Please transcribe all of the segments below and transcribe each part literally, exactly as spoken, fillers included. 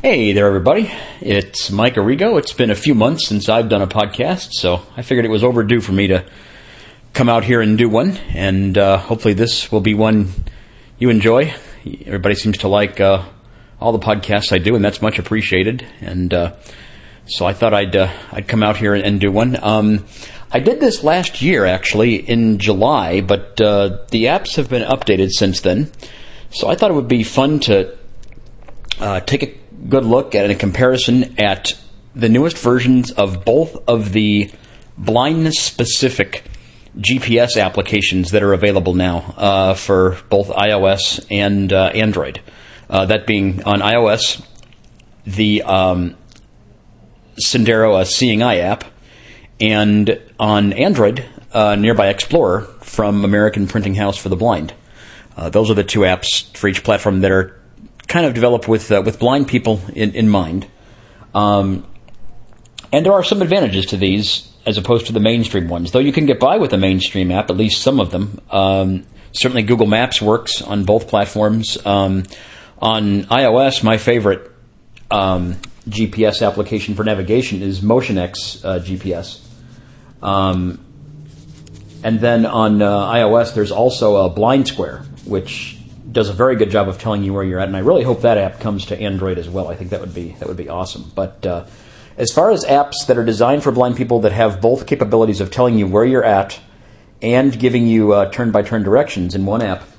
Hey there, everybody. It's Mike Arrigo. It's been a few months since I've done a podcast, so I figured it was overdue for me to come out here and do one, and uh, hopefully this will be one you enjoy. Everybody seems to like uh, all the podcasts I do, and that's much appreciated, and uh, so I thought I'd uh, I'd come out here and do one. Um, I did this last year, actually, in July, but uh, the apps have been updated since then, so I thought it would be fun to uh, take a good look at a comparison at the newest versions of both of the blindness-specific G P S applications that are available now uh, for both iOS and uh, Android. Uh, that being on iOS, the um, Sendero uh, Seeing Eye app, and on Android, uh, Nearby Explorer from American Printing House for the Blind. Uh, those are the two apps for each platform that are kind of developed with uh, with blind people in, in mind. Um, and there are some advantages to these as opposed to the mainstream ones, though you can get by with a mainstream app, at least some of them. Um, certainly Google Maps works on both platforms. Um, on iOS, my favorite um, G P S application for navigation is MotionX uh, G P S. Um, and then on uh, iOS, there's also a Blind Square, which does a very good job of telling you where you're at, and I really hope that app comes to Android as well. I think that would be that would be awesome. But uh, as far as apps that are designed for blind people that have both capabilities of telling you where you're at and giving you uh, turn-by-turn directions in one app,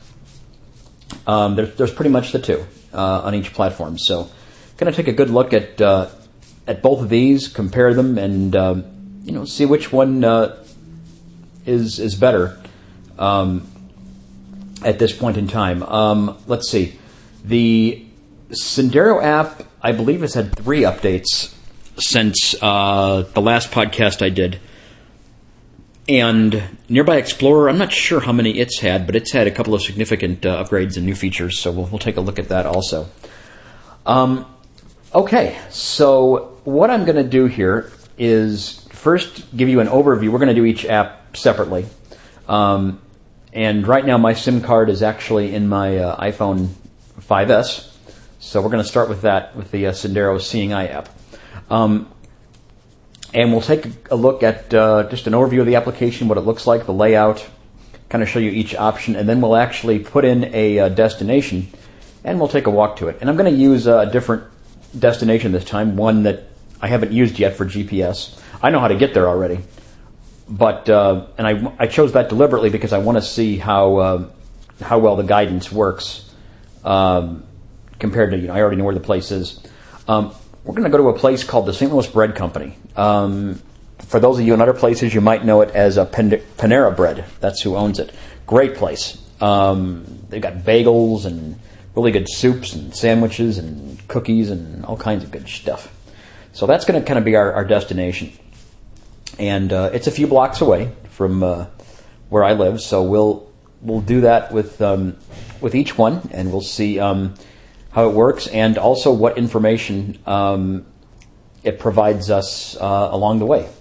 um, there's, there's pretty much the two uh, on each platform. So, going to take a good look at uh, at both of these, compare them, and um, you know see which one uh, is is better. Um, At this point in time. Um, let's see. The Sendero app, I believe, has had three updates since uh, the last podcast I did. And Nearby Explorer, I'm not sure how many it's had, but it's had a couple of significant uh, upgrades and new features, so we'll, we'll take a look at that also. Um, okay, so what I'm going to do here is first give you an overview. We're going to do each app separately. Um, And right now my SIM card is actually in my uh, iPhone five S. So we're going to start with that, with the uh, Sendero Seeing Eye app. Um, and we'll take a look at uh, just an overview of the application, what it looks like, the layout, kind of show you each option, and then we'll actually put in a uh, destination, and we'll take a walk to it. And I'm going to use a different destination this time, one that I haven't used yet for G P S. I know how to get there already. But uh, and I, I chose that deliberately because I want to see how uh, how well the guidance works um, compared to, you know, I already know where the place is. Um, we're going to go to a place called the Saint Louis Bread Company. Um, for those of you in other places, you might know it as a Panera Bread. That's who owns it. Great place. Um, they've got bagels and really good soups and sandwiches and cookies and all kinds of good stuff. So that's going to kind of be our, our destination. And uh, it's a few blocks away from uh, where I live, so we'll we'll do that with um, with each one, and we'll see um, how it works, and also what information um, it provides us uh, along the way.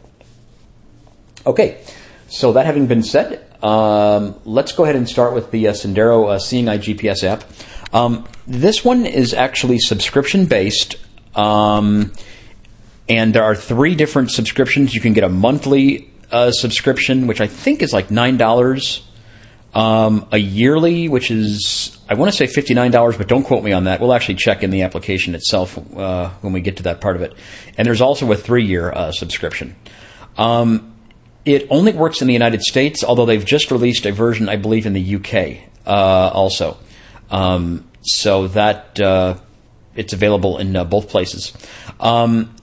Okay, so that having been said, um, let's go ahead and start with the uh, Sendero uh, Seeing Eye G P S app. Um, this one is actually subscription based. Um, And there are three different subscriptions. You can get a monthly uh, subscription, which I think is like nine dollars. Um, a yearly, which is, I want to say fifty-nine dollars, but don't quote me on that. We'll actually check in the application itself uh, when we get to that part of it. And there's also a three-year uh, subscription. Um, it only works in the United States, although they've just released a version, I believe, in the U K uh, also. Um, so that uh, it's available in uh, both places. Um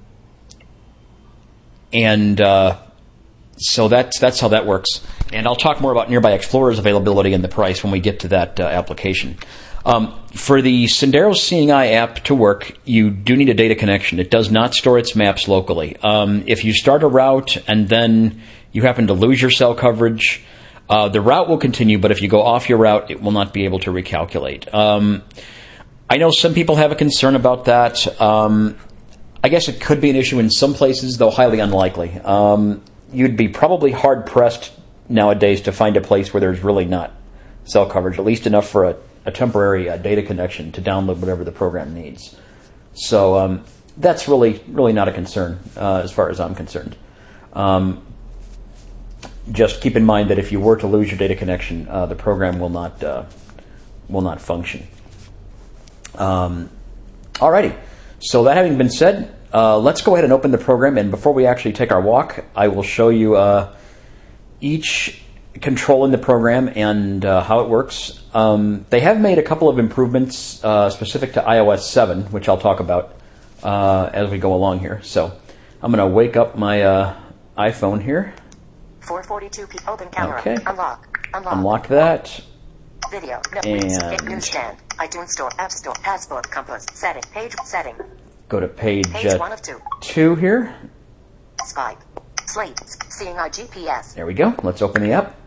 And uh, so that's that's how that works. And I'll talk more about Nearby Explorer's availability and the price when we get to that uh, application. Um, for the Sendero Seeing Eye app to work, you do need a data connection. It does not store its maps locally. Um, if you start a route and then you happen to lose your cell coverage, uh, the route will continue, but if you go off your route, it will not be able to recalculate. Um, I know some people have a concern about that. Um, I guess it could be an issue in some places, though highly unlikely. Um, you'd be probably hard-pressed nowadays to find a place where there's really not cell coverage, at least enough for a, a temporary uh, data connection to download whatever the program needs. So um, that's really, really not a concern uh, as far as I'm concerned. Um, just keep in mind that if you were to lose your data connection, uh, the program will not uh, will not function. Um, alrighty. So that having been said, uh, let's go ahead and open the program. And before we actually take our walk, I will show you uh, each control in the program and uh, how it works. Um, they have made a couple of improvements uh, specific to i O S seven, which I'll talk about uh, as we go along here. So I'm going to wake up my uh, iPhone here. four forty-two p. Open camera. Okay. Unlock. Unlock. Unlock that. Video. No, And newsstand. iTunes Store. App Store. Passport. Compass. Setting. Page. Setting. Go to page, Page uh, one of two. two here. Skype. Slate. Seeing our G P S. There we go. Let's open the app.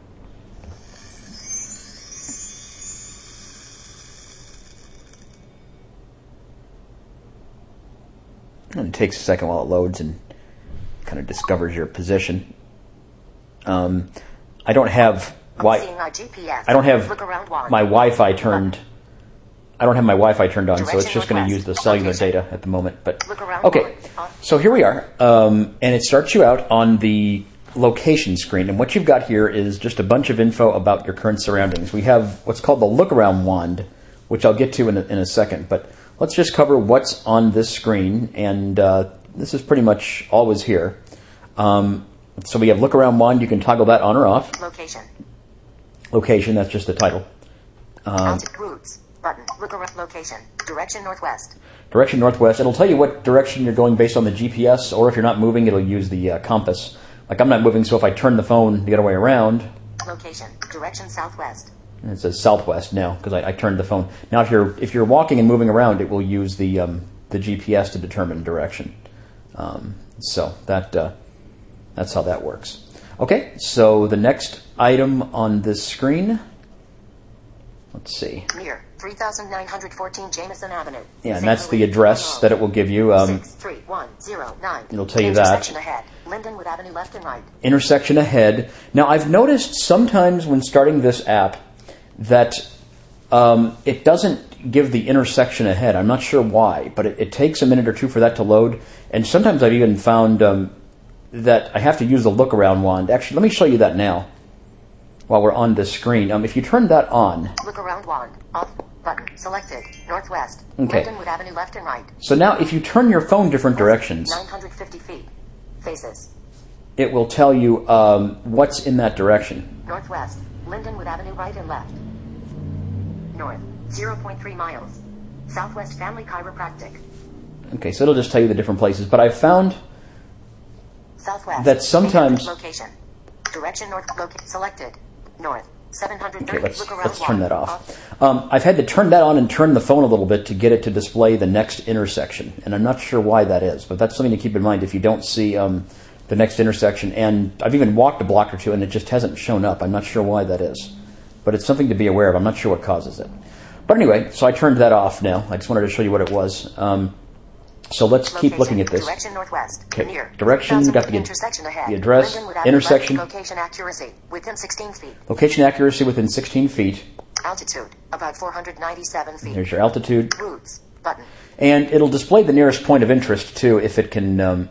And it takes a second while it loads and kind of discovers your position. Um, I don't have wi- Seeing our G P S. I don't have Look around one. my Wi-Fi turned. I don't have my Wi-Fi turned on, so it's Direction just going to use northwest. the cellular Location. data at the moment. But Look around okay, one. so here we are, um, and it starts you out on the location screen. And what you've got here is just a bunch of info about your current surroundings. We have what's called the look around wand, which I'll get to in a, in a second. But let's just cover what's on this screen, and uh, this is pretty much always here. Um, so we have look around wand. You can toggle that on or off. Location. Location, that's just the title. Um, Altitude. Routes. Button. Look around. Location. Direction northwest. Direction northwest. It'll tell you what direction you're going based on the G P S, or if you're not moving, it'll use the uh, compass. Like I'm not moving, so if I turn the phone the other way around, Location. Direction southwest. and it says southwest now because I, I turned the phone. Now, if you're if you're walking and moving around, it will use the um, the G P S to determine direction. Um, so that uh, that's how that works. Okay, so the next item on this screen. Let's see. Near three thousand nine hundred fourteen Jameson Avenue. Yeah, and Saint that's the Louis, address Missouri. that it will give you. Um, six three one zero nine. It'll tell you that. Intersection ahead. Lindenwood Avenue left and right. Intersection ahead. Now, I've noticed sometimes when starting this app that um, it doesn't give the intersection ahead. I'm not sure why, but it, it takes a minute or two for that to load. And sometimes I've even found um, that I have to use the look around wand. Actually, let me show you that now while we're on this screen. Um, if you turn that on. Look around wand. Off. Button. Selected. Northwest. Okay. Lindenwood Avenue left and right. So now if you turn your phone different directions, nine hundred fifty feet. Faces. it will tell you um, what's in that direction. Northwest. Lindenwood Avenue right and left. North. zero point three miles. Southwest Family Chiropractic. Okay, so it'll just tell you the different places. But I've found Southwest. that sometimes... Location. Direction north. Loca- selected. North. seven hundred thirty. Okay, let's, Look around let's turn one. that off. Um, I've had to turn that on and turn the phone a little bit to get it to display the next intersection. And I'm not sure why that is, but that's something to keep in mind if you don't see um, the next intersection. And I've even walked a block or two and it just hasn't shown up. I'm not sure why that is. But it's something to be aware of. I'm not sure what causes it. But anyway, so I turned that off now. I just wanted to show you what it was. Um, so let's Location. keep looking at this. Direction northwest. Okay. Near. Direction, you got the, intersection ahead. the address, Lindenwood Avenue intersection, left. Location accuracy within sixteen feet. location accuracy within sixteen feet. Altitude about four hundred ninety-seven feet. There's your altitude. Routes button. And it'll display the nearest point of interest too, if it can, um,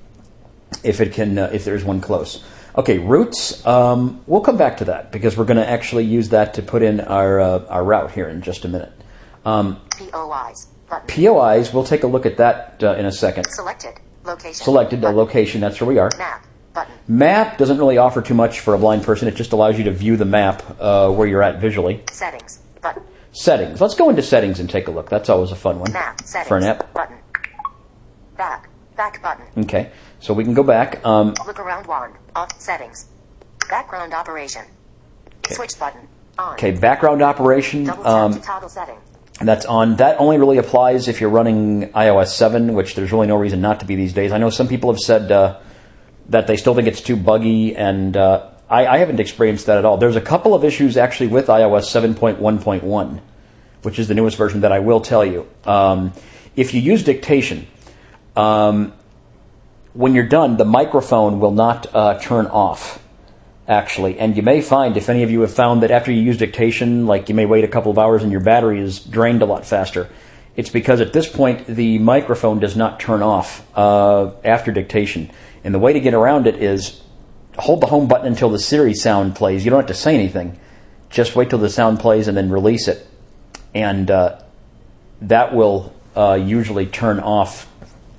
if it can, uh, if there's one close. Okay, routes. Um, we'll come back to that because we're going to actually use that to put in our uh, our route here in just a minute. Um, P O Is button. P O Is. We'll take a look at that uh, in a second. Selected location. Selected a button. location. That's where we are. Map button. Map doesn't really offer too much for a blind person. It just allows you to view the map uh, where you're at visually. Settings button. Settings. Let's go into settings and take a look. That's always a fun one Map settings for an app. button. Back back button. Okay, so we can go back. Um, Look around wand. Off settings. Background operation. Okay. Switch button. On. okay, background operation. Double tap Um, to toggle setting. That's on. That only really applies if you're running i O S seven, which there's really no reason not to be these days. I know some people have said uh, that they still think it's too buggy, and uh, I, I haven't experienced that at all. There's a couple of issues actually with i O S seven point one point one, which is the newest version that I will tell you. Um, if you use dictation, um, when you're done, the microphone will not uh, turn off. Actually, and you may find, if any of you have found that after you use dictation, like you may wait a couple of hours and your battery is drained a lot faster. It's because at this point the microphone does not turn off uh, after dictation. And the way to get around it is hold the home button until the Siri sound plays. You don't have to say anything. Just wait till the sound plays and then release it. And uh, that will uh, usually turn off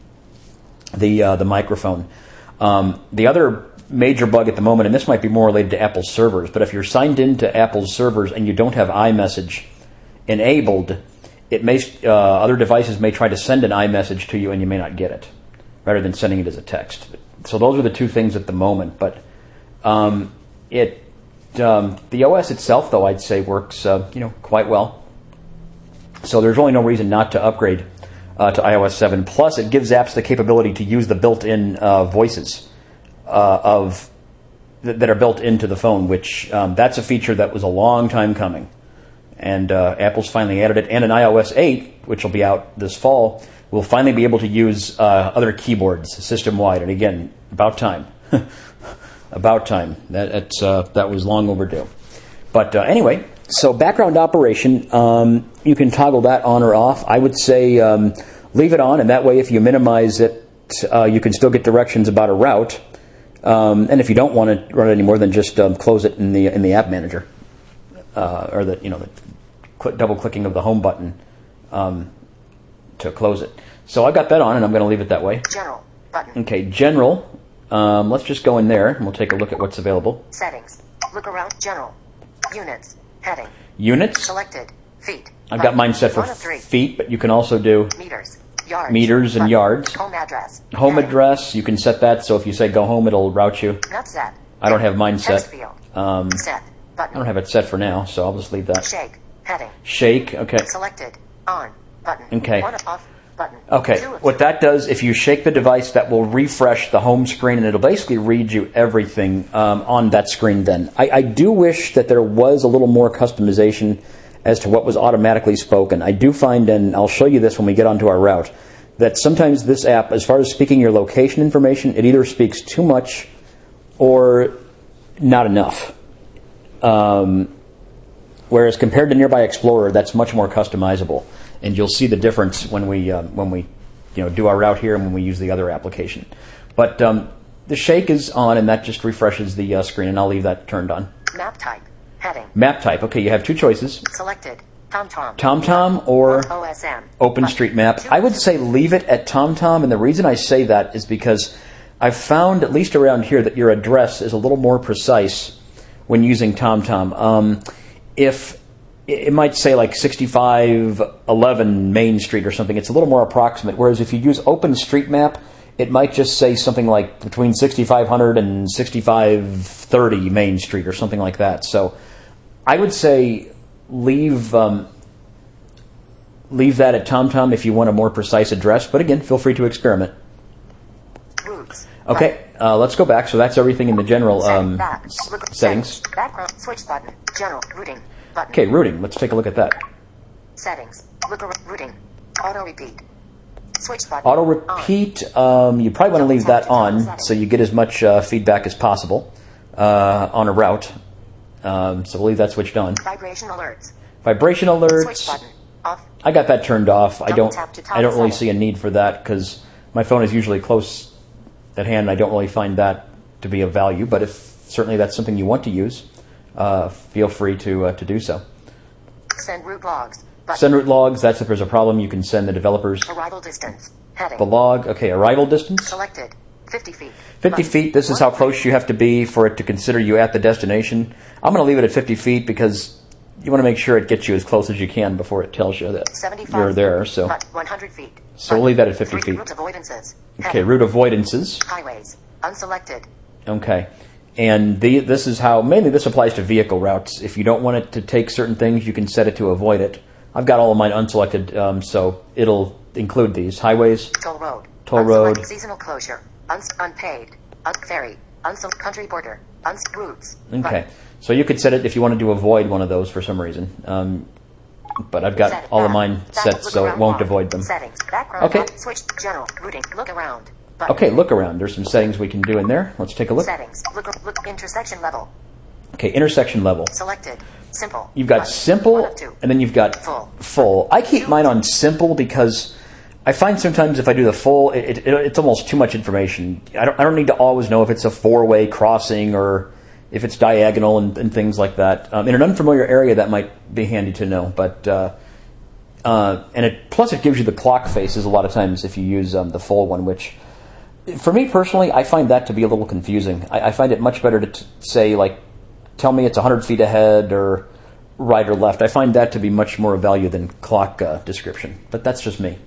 the uh, the microphone. Um, the other major bug at the moment, and this might be more related to Apple's servers, but if you're signed into Apple's servers and you don't have iMessage enabled, it may uh, other devices may try to send an iMessage to you and you may not get it, rather than sending it as a text. So those are the two things at the moment. But um, it um, the O S itself, though, I'd say works uh, you know quite well. So there's really no reason not to upgrade uh, to i O S seven. Plus, it gives apps the capability to use the built-in uh, voices uh, of th- that are built into the phone, which um, that's a feature that was a long time coming. And uh, Apple's finally added it. And in i O S eight, which will be out this fall, we'll finally be able to use uh, other keyboards system-wide. And again, about time. about time. That that's, uh, that was long overdue. But uh, anyway, so background operation, um, you can toggle that on or off. I would say um, leave it on, and that way if you minimize it, uh, you can still get directions about a route. Um, and if you don't want to run it anymore, then just um, close it in the in the app manager. Uh, or the you know the cl- double clicking of the home button um, to close it. So I've got that on, and I'm going to leave it that way. General button. Okay, general. Um, let's just go in there, and we'll take a look at what's available. Settings. Look around. General. Units. Heading. Units. Selected. Feet. I've got mine set for One of three. feet, but you can also do Meters. Yards. meters and Button. yards. Home address. Home Heading. address. You can set that, so if you say go home, it'll route you. Not set. I don't have mine set. Text field. Um, Set. Button. I don't have it set for now, so I'll just leave that. Shake. Heading. Shake. Okay. Selected. On. Button. Okay. One off. Button. Okay, Two of what that does, if you shake the device, that will refresh the home screen, and it'll basically read you everything um, on that screen then. I, I do wish that there was a little more customization as to what was automatically spoken. I do find, and I'll show you this when we get onto our route, that sometimes this app, as far as speaking your location information, it either speaks too much or not enough. Um, whereas compared to Nearby Explorer, that's much more customizable. And you'll see the difference when we uh, when we you know do our route here and when we use the other application. But um, the shake is on, and that just refreshes the uh, screen, and I'll leave that turned on. Map type. Heading. Map type. Okay, you have two choices: Selected. TomTom. TomTom or O S M. OpenStreetMap. I would say leave it at TomTom, and the reason I say that is because I've found, at least around here, that your address is a little more precise when using TomTom. Um, if It might say like sixty-five eleven Main Street or something. It's a little more approximate. Whereas if you use OpenStreetMap, it might just say something like between sixty-five hundred and sixty-five thirty Main Street or something like that. So I would say leave um, leave that at TomTom if you want a more precise address. But again, feel free to experiment. Routes. Okay, uh, let's go back. So that's everything in the general um, Back. s- Look- settings. Background. Switch button. General. Routing. Button. Okay, routing. Let's take a look at that. Settings. Look around. Routing. Auto repeat. Switch button. Auto On. repeat, um, you probably want to leave that on so you get as much uh, feedback as possible uh, on a route. Um, so we'll leave that switched on. Vibration alerts. Vibration Switch alerts, button. Off. I got that turned off. I Double don't tap to top I don't really setting. see a need for that because my phone is usually close at hand, and I don't really find that to be of value. But if certainly that's something you want to use, uh, feel free to uh, to do so. Send route logs. Button. Send route logs, that's if there's a problem, you can send the developers Arrival distance. Heading. the log. Okay, arrival distance. Selected. fifty feet. fifty Button. feet, this is how close you have to be for it to consider you at the destination. I'm going to leave it at fifty feet because you want to make sure it gets you as close as you can before it tells you that seventy-five you're there. So, But one hundred feet. so we'll leave that at fifty Three feet. route avoidances. Okay, Heading. route avoidances. Highways. Unselected. Okay. And the, this is how, mainly this applies to vehicle routes. If you don't want it to take certain things, you can set it to avoid it. I've got all of mine unselected, um, so it'll include these. Highways, Toll road. Toll Unselected. road. Seasonal closure. Uns- unpaid. Un- ferry. Unsel- country border. Uns- routes. Okay. Button. So you could set it if you wanted to avoid one of those for some reason. Um, but I've got Set it all of back. mine Back. set Look so it around won't log. avoid them. Settings. Background. Okay. log. Switch. General. Routing. Look around. Button. Okay, look around. There's some settings we can do in there. Let's take a look. Settings. Look. Look. Intersection level. Okay, intersection level. Selected. Simple. You've got Button. simple, One of two. and then you've got Full. full. I keep mine on simple because I find sometimes if I do the full, it, it, it's almost too much information. I don't, I don't need to always know if it's a four-way crossing or if it's diagonal and, and things like that. Um, in an unfamiliar area, that might be handy to know. But uh, uh, and it plus it gives you the clock faces a lot of times if you use um, the full one, which for me personally, I find that to be a little confusing. I, I find it much better to t- say like, tell me it's one hundred feet ahead or right or left. I find that to be much more of value than clock uh, description. But that's just me.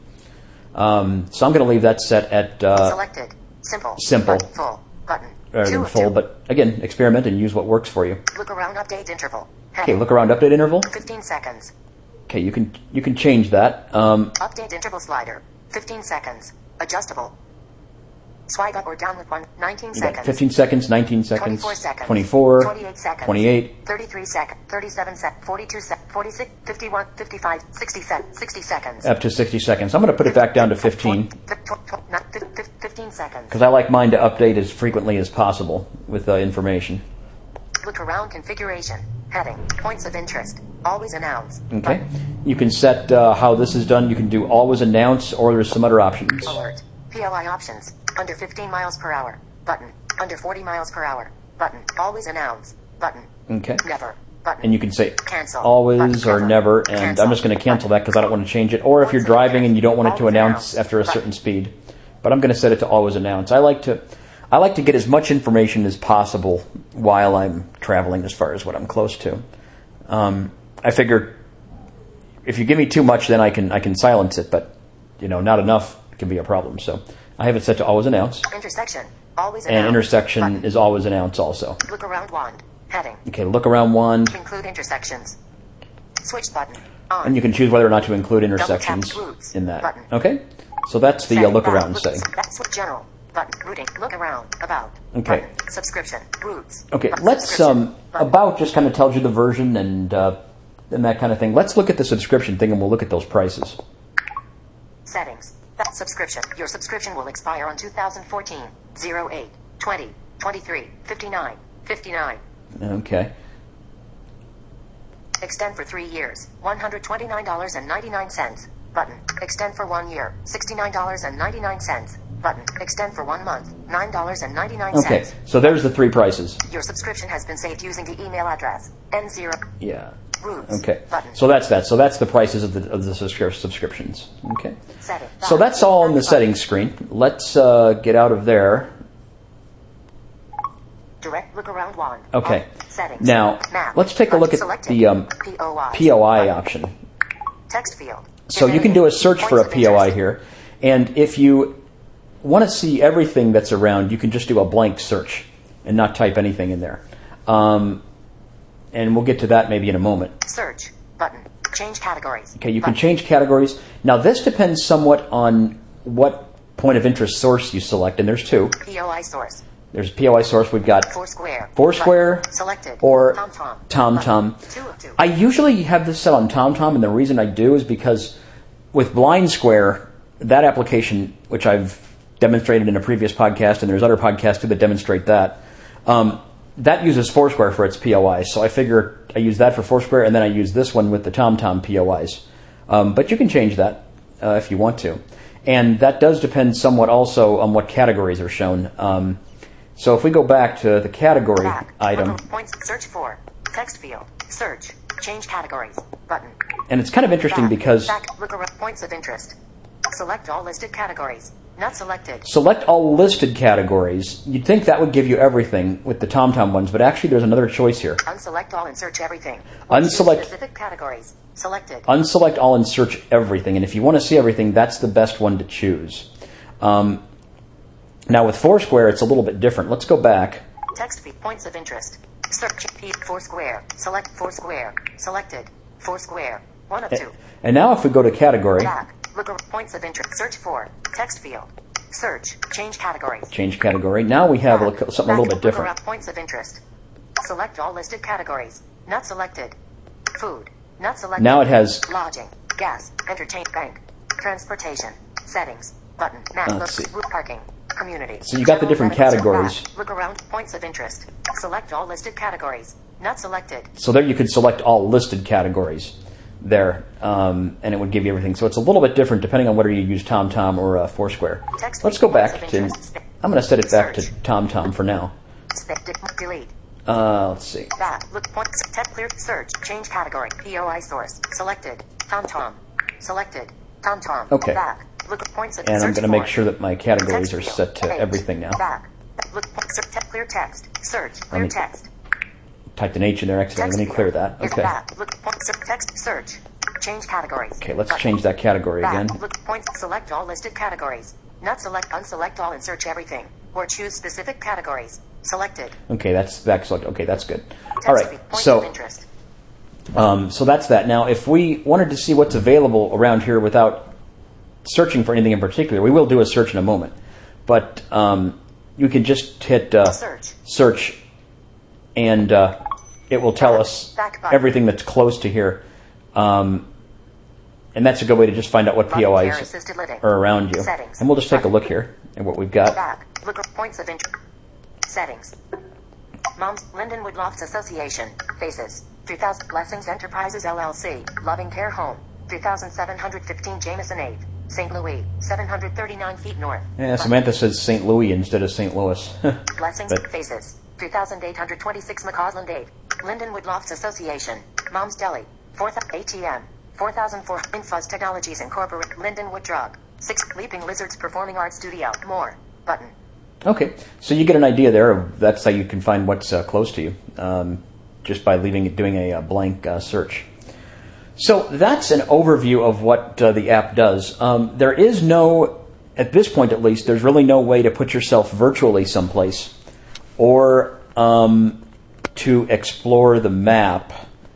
Um, so I'm going to leave that set at uh, Selected. Simple. simple. Button. Full. Button. Rather Two than of full, two. but again, experiment and use what works for you. Look around update interval. Okay, look around update interval. fifteen seconds. Okay, you can you can change that. Um, Update interval slider. fifteen seconds. Adjustable. Swipe up or down with one. nineteen you got seconds. fifteen seconds, nineteen seconds, twenty-four seconds. twenty-four, twenty-eight seconds. twenty-eight. thirty-three seconds. thirty-seven seconds. forty-two seconds. forty-six. fifty-one. fifty-five. sixty seconds. sixty seconds. Up to sixty seconds. I'm going to put it back down to fifteen fifteen seconds. because I like mine to update as frequently as possible with uh, information. Look around configuration. Heading. Points of interest. Always announce. Okay, you can set uh, how this is done. You can do always announce, or there's some other options. Alert. P O I options. Under fifteen miles per hour. Button. Under forty miles per hour. Button. Always announce. Button. Okay, Never. Button. and you can say Cancel. always Button. or never, and Cancel. I'm just going to cancel that because I don't want to change it. Or if you're driving and you don't want it to announce after a certain speed, but I'm going to set it to always announce. I like to, I like to get as much information as possible while I'm traveling, as far as what I'm close to. Um, I figure if you give me too much, then I can I can silence it, but you know, not enough can be a problem. So I have it set to always announce, Intersection. Always and announce. intersection Button. is always announce also. Look around wand. Heading. Okay, look around one, Include intersections. Switch button. On. and you can choose whether or not to include intersections Double tap routes. in that. Button. Okay, so that's the uh, Setting. look Back. around Look- setting. That's what general. Button. Routing. Look around. About. Okay. Button. Subscription. Routes. Okay, Button. let's Subscription. um Button. about just kind of tells you the version and uh, and that kind of thing. Let's look at the subscription thing, and we'll look at those prices. Settings. That subscription. Your subscription will expire on two thousand fourteen. oh eight. twenty. twenty-three. fifty-nine. fifty-nine. Okay. Extend for three years. one hundred twenty-nine dollars and ninety-nine cents. Button. Extend for one year. sixty-nine dollars and ninety-nine cents. Button. Extend for one month. nine dollars and ninety-nine cents. Okay, so there's the three prices. Your subscription has been saved using the email address. N zero. Yeah. Routes. Okay. Button. So that's that. So that's the prices of the of the subscri- subscriptions. Okay. Setting. So that's all on the settings screen. Let's uh, get out of there. Direct look around wand. Okay. On. Settings. Now Map. let's take a look at Selected. the um, P O I. P O I Button. option. Text field. So you can do a search for a P O I here, and if you want to see everything that's around, you can just do a blank search and not type anything in there. Um, and we'll get to that maybe in a moment. Search. Button. Change categories. Okay, you can Button. change categories. Now this depends somewhat on what point of interest source you select, and there's two. P O I source. There's P O I source. We've got Foursquare. Foursquare Button. Selected. or TomTom. TomTom. Button. Two of two. I usually have this set on TomTom, and the reason I do is because with Blind Square, that application, which I've demonstrated in a previous podcast, and there's other podcasts too that demonstrate that, um, that uses Foursquare for its P O Is. So I figure I use that for Foursquare, and then I use this one with the TomTom P O Is. Um, but you can change that uh, if you want to. And that does depend somewhat also on what categories are shown. Um, so if we go back to the category Back. item, Look- Points. Search for. Text field. Search. Change categories. Button. and it's kind of interesting Back. because Back. Look around. Points of interest. Select all listed categories. Not selected. select all listed categories. You'd think that would give you everything with the TomTom ones, but actually there's another choice here. Unselect all and search everything. Unselect- specific categories. Selected. Unselect all and search everything. And if you want to see everything, that's the best one to choose. Um, now with Foursquare, it's a little bit different. Let's go back. Text feed. Points of interest. Search. P. Foursquare. Select Foursquare. Selected. Foursquare. One of two. And now if we go to category, Back. Look around. Points of interest. Search for. Text field. Search. Change categories. change category. Now we have a, Back. something a little Back. bit Look different. around. Points of interest. Select all listed categories. Not selected. Food. Not selected. Now it has, Lodging. Gas. Entertain. Bank. Transportation. Settings. Button. Map. Let's Look. see. Route parking. Community. So you got the General different benefits. categories. Back. Look around. Points of interest. Select all listed categories. Not selected. So there you could select all listed categories there, um, and it would give you everything. So it's a little bit different depending on whether you use TomTom or uh, Foursquare. Text Let's go points back of to, interest. I'm going to set it back to Search. TomTom for now. Delete. Uh, let's see. Back. Look points. Text clear. Search. Change category. P O I source. Selected. TomTom. Selected. TomTom. Okay. Back. Look points of And I'm search going to make for. sure that my categories Text are field. set to Page. everything now. Back. Look points. Te- clear text. Search. Clear me- text. Typed an H in there accidentally. Let me clear that. Is Okay. back. Look points. Text. Search. Change categories. Okay, let's Button. change that category Back. again. Look points. Select all listed categories. Not select. Unselect all and search everything. Or choose specific categories. Selected. Okay, that's back select. Okay, that's good. Text All right, field. Points of so interest. um, so that's that. Now, if we wanted to see what's available around here without searching for anything in particular, we will do a search in a moment. But um, you can just hit uh, Search. search, and uh, it will tell Back. us Back button. everything that's close to here. Um, and that's a good way to just find out what Button. P O Care Is assisted living. are around you. Settings. And we'll just take a Button. look here at what we've got. Back. Look at points of interest. Settings. Moms, Lindenwood Lofts Association. Faces. three thousand Blessings Enterprises L L C. Loving Care Home. three thousand seven hundred fifteen Jameson Ave. Saint Louis. seven hundred thirty-nine feet north. Yeah, Samantha says Saint Louis instead of Saint Louis. Blessings. But- Faces. three thousand eight hundred twenty-six McCausland Ave. Lindenwood Lofts Association. Mom's Deli. four thousand A T M. four thousand four Infuzz Technologies Incorporated. Lindenwood Drug. six Leaping Lizards Performing Arts Studio. More. Button. Okay, so you get an idea there. Of that's how you can find what's uh, close to you, um, just by leaving it, doing a, a blank uh, search. So that's an overview of what uh, the app does. Um, there is no, at this point at least, there's really no way to put yourself virtually someplace, or um, to explore the map,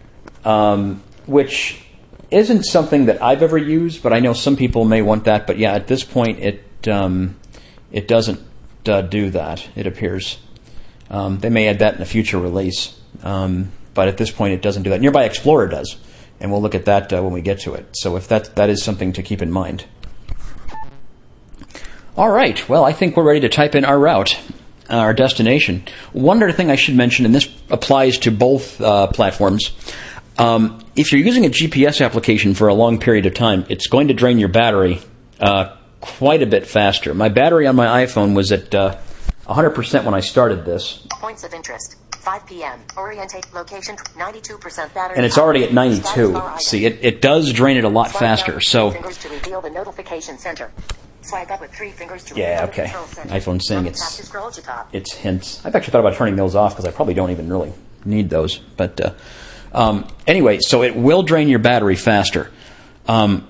um, which isn't something that I've ever used, but I know some people may want that. But yeah, at this point, it um, it doesn't. Uh, do that, it appears. Um, they may add that in a future release, um, but at this point it doesn't do that. Nearby Explorer does, and we'll look at that uh, when we get to it. So if that that is something to keep in mind. All right, well, I think we're ready to type in our route, uh, our destination. One other thing I should mention, and this applies to both uh, platforms, um, if you're using a G P S application for a long period of time, it's going to drain your battery uh, quite a bit faster. My battery on my iPhone was at uh, one hundred percent when I started this. Points of interest. five p.m. Orientate location ninety-two percent battery. And it's already at ninety-two. See, it, it does drain it a lot Swipe faster. down with So, three fingers to reveal the notification center. Swipe up with three fingers to Yeah, reveal the okay. control center. iPhone's saying Tap it's- to scroll to top. it's hints. I've actually thought about turning those off because I probably don't even really need those. But uh, um, anyway, so it will drain your battery faster. Um,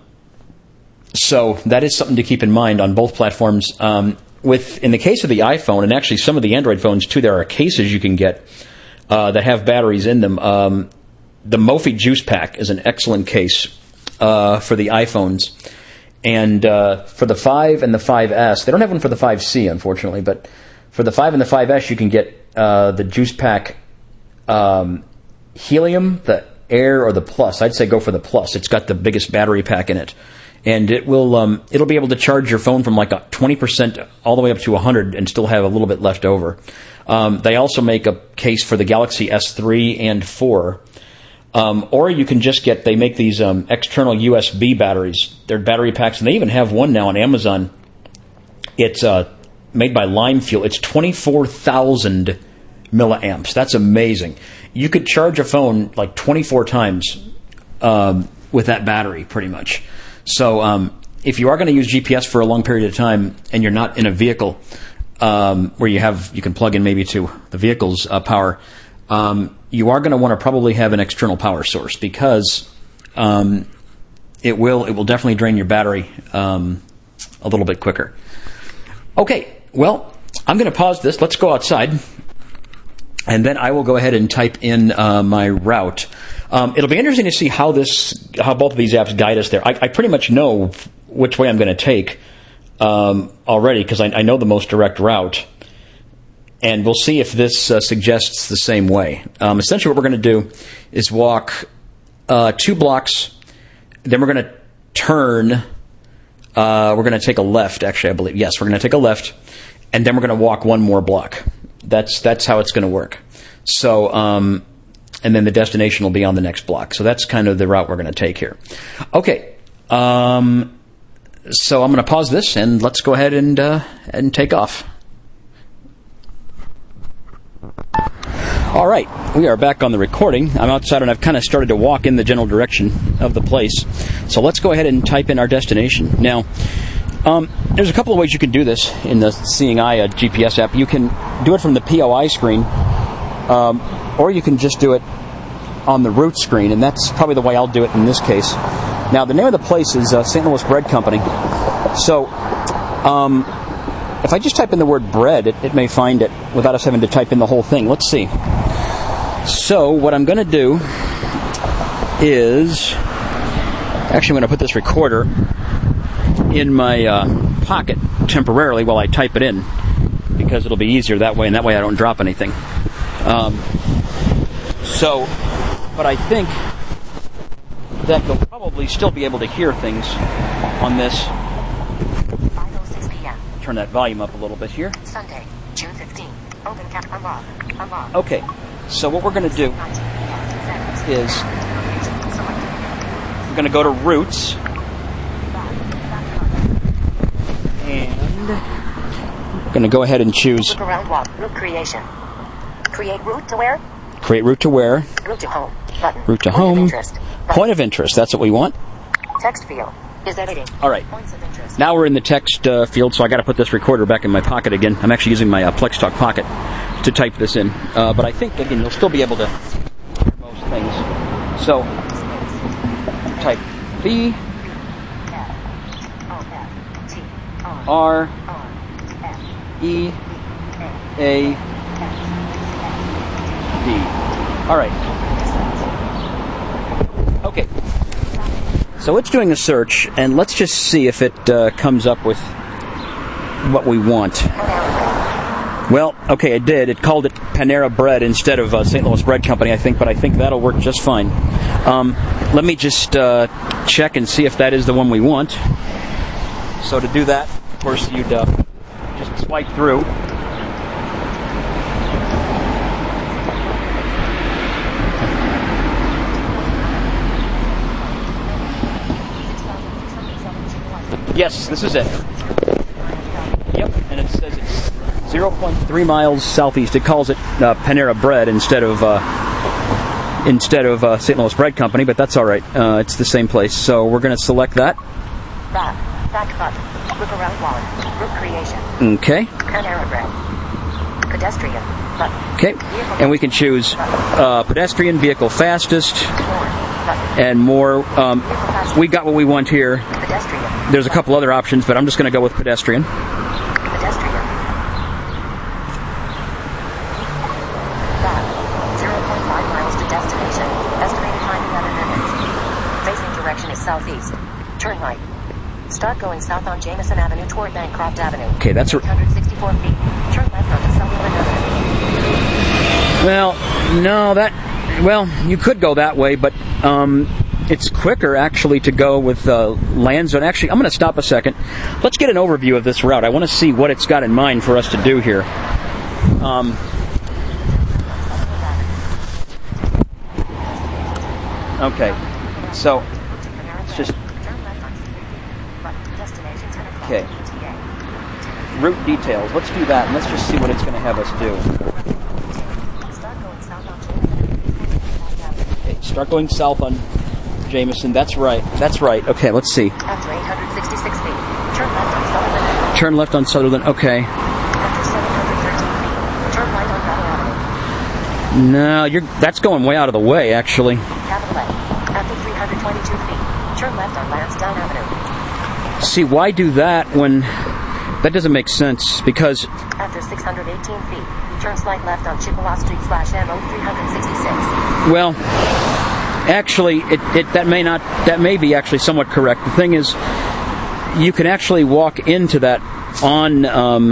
so that is something to keep in mind on both platforms. Um, with in the case of the iPhone, and actually some of the Android phones too, there are cases you can get uh, that have batteries in them. Um, the Mophie Juice Pack is an excellent case uh, for the iPhones. And uh, for the five and the five S, they don't have one for the five C, unfortunately, but for the five and the five S, you can get uh, the Juice Pack um, Helium, the Air, or the Plus. I'd say go for the Plus. It's got the biggest battery pack in it. And it will, um, it'll be able to charge your phone from like a twenty percent all the way up to one hundred and still have a little bit left over. Um, they also make a case for the Galaxy S three and four. Um, or you can just get, they make these um, external U S B batteries. They're battery packs, and they even have one now on Amazon. It's uh, made by Lime Fuel. It's twenty-four thousand milliamps. That's amazing. You could charge a phone like twenty-four times um, with that battery, pretty much. So um, if you are going to use G P S for a long period of time and you're not in a vehicle um, where you have you can plug in maybe to the vehicle's uh, power, um, you are going to want to probably have an external power source because um, it will it will definitely drain your battery um, a little bit quicker. Okay, well, I'm going to pause this. Let's go outside, and then I will go ahead and type in uh, my route. Um, it'll be interesting to see how this, how both of these apps guide us there. I, I pretty much know which way I'm going to take um, already because I, I know the most direct route, and we'll see if this uh, suggests the same way. Um, essentially, what we're going to do is walk uh, two blocks, then we're going to turn. Uh, we're going to take a left. Actually, I believe yes, we're going to take a left, and then we're going to walk one more block. That's that's how it's going to work. So. Um, and then the destination will be on the next block. So that's kind of the route we're going to take here. Okay, um, so I'm going to pause this, and let's go ahead and uh, and take off. All right, we are back on the recording. I'm outside, and I've kind of started to walk in the general direction of the place. So let's go ahead and type in our destination. Now, um, there's a couple of ways you can do this in the Seeing Eye uh, G P S app. You can do it from the P O I screen, um, or you can just do it on the route screen, and that's probably the way I'll do it in this case. Now, the name of the place is uh, Saint Louis Bread Company. So, um... if I just type in the word bread, it, it may find it without us having to type in the whole thing. Let's see. So what I'm going to do is... Actually, I'm going to put this recorder in my uh, pocket temporarily while I type it in, because it'll be easier that way, and that way I don't drop anything. Um, so, but I think that you'll probably still be able to hear things on this. Turn that volume up a little bit here. Sunday, June fifteenth. Open cap unlock. Unlock. Okay, so what we're going to do is we're going to go to routes, and we're going to go ahead and choose Look around walk. Route creation. Create route to where? Create route to where? Route to home. Button. Route to Point home. Of interest. Button. Point of interest. That's what we want. Text field is editing. All right. Points of interest. Now we're in the text uh, field, so I got to put this recorder back in my pocket again. I'm actually using my uh, Plex Talk Pocket to type this in, uh, but I think again you'll still be able to hear most things. So type B R E A D. All right. Okay. So it's doing a search, and let's just see if it uh, comes up with what we want. Well, okay, it did. It called it Panera Bread instead of uh, Saint Louis Bread Company, I think, but I think that'll work just fine. Um, let me just uh, check and see if that is the one we want. So to do that, of course, you'd uh, just swipe through. Yes, this is it. Yep, and it says it's zero point three miles southeast. It calls it uh, Panera Bread instead of uh, instead of uh, Saint Louis Bread Company, but that's all right. Uh, it's the same place. So we're going to select that. Back, back button. Look around wallet. Route creation. Okay. Panera Bread. Pedestrian button. Okay, and we can choose uh, pedestrian, vehicle fastest, and more. Um, we got what we want here. Pedestrian. There's a couple other options, but I'm just going to go with pedestrian. Pedestrian. Back. zero point five miles to destination. Estimated time eleven minutes. Facing direction is southeast. Turn right. Start going south on Jameson Avenue toward Bancroft Avenue. Okay, that's eight hundred sixty-four feet. Turn left onto Sutherland Avenue. Well, no, that... Well, you could go that way, but um, it's quicker, actually, to go with uh, land zone. Actually, I'm going to stop a second. Let's get an overview of this route. I want to see what it's got in mind for us to do here. Um, okay, so it's just... Okay. Route details. Let's do that, and let's just see what it's going to have us do. Okay, start going south on Jameson. That's right. That's right. Okay, let's see. After eight hundred sixty-six feet, turn left on Sutherland. Turn left on Sutherland. Okay. After seven hundred thirteen feet, turn right on Battle Avenue. No, you're. That's going way out of the way, actually. Capital A. After three hundred twenty-two feet, turn left on Lansdowne Avenue. See, why do that when that doesn't make sense? Because after six hundred eighteen feet, turn slight left on Chippewa Street slash M O three hundred sixty-six. Well, actually, it, it that may not that may be actually somewhat correct. The thing is, you can actually walk into that on um,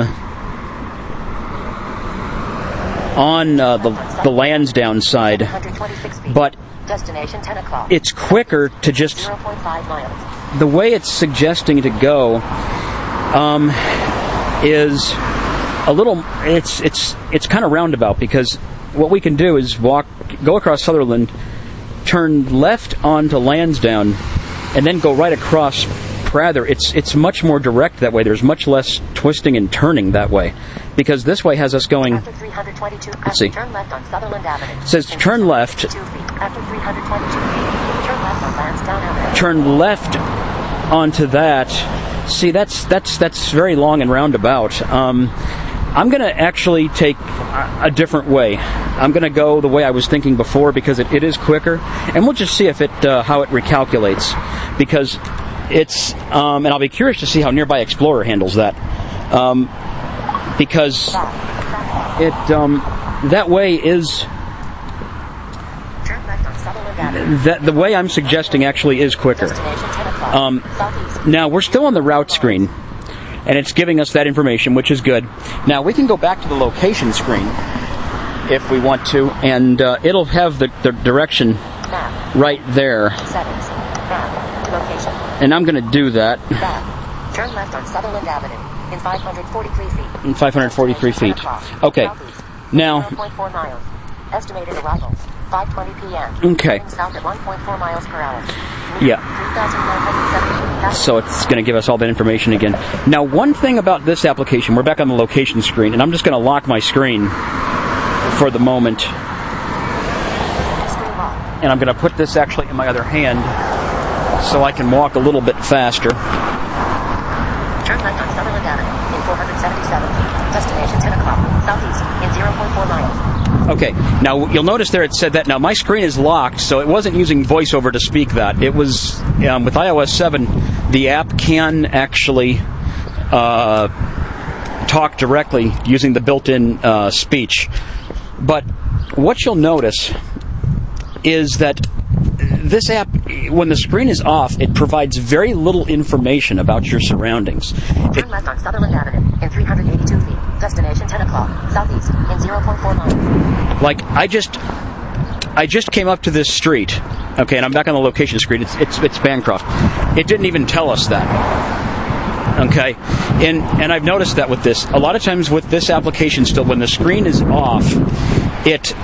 on uh, the the Lansdowne side, but destination ten o'clock. It's quicker to just zero point five miles. The way it's suggesting to go um, is a little. It's it's it's kind of roundabout because what we can do is walk, go across Sutherland, turn left onto Lansdowne, and then go right across Prather. It's it's much more direct that way. There's much less twisting and turning that way, because this way has us going. After three hundred twenty-two, Let's see. turn left on Sutherland Avenue. It says turn left. Two feet. After three hundred twenty-two feet, turn left on Lansdowne Avenue. Turn left onto that. See, that's that's that's very long and roundabout. Um, I'm going to actually take a, a different way. I'm going to go the way I was thinking before, because it, it is quicker, and we'll just see if it uh, how it recalculates, because it's um, and I'll be curious to see how Nearby Explorer handles that, um, because it um, that way is. That the way I'm suggesting actually is quicker. Um, now we're still on the route screen, and it's giving us that information, which is good. Now we can go back to the location screen if we want to, and uh, it'll have the, the direction right there. And I'm going to do that. Turn left on Sutherland Avenue in five hundred forty-three feet. In five hundred forty-three feet. Okay. Now. zero point four miles. Estimated arrival five twenty p.m. Okay. South at one point four miles per hour. Yeah. So it's going to give us all that information again. Now, one thing about this application, we're back on the location screen, and I'm just going to lock my screen for the moment. And I'm going to put this actually in my other hand so I can walk a little bit faster. Turn left on Sutherland Avenue in four hundred seventy-seven feet. Destination ten o'clock. Southeast in zero point four miles. Okay, now you'll notice there it said that. Now my screen is locked, so it wasn't using VoiceOver to speak that. It was, um, with i O S seven, the app can actually uh, talk directly using the built-in uh, speech. But what you'll notice is that this app, when the screen is off, it provides very little information about your surroundings. It, Turn left on Sutherland Avenue in three hundred eighty-two feet. Destination ten o'clock. Southeast in zero point four miles. Like, I just I just came up to this street, okay, and I'm back on the location screen. It's it's, it's Bancroft. It didn't even tell us that. Okay? And and I've noticed that with this. A lot of times with this application still, when the screen is off, it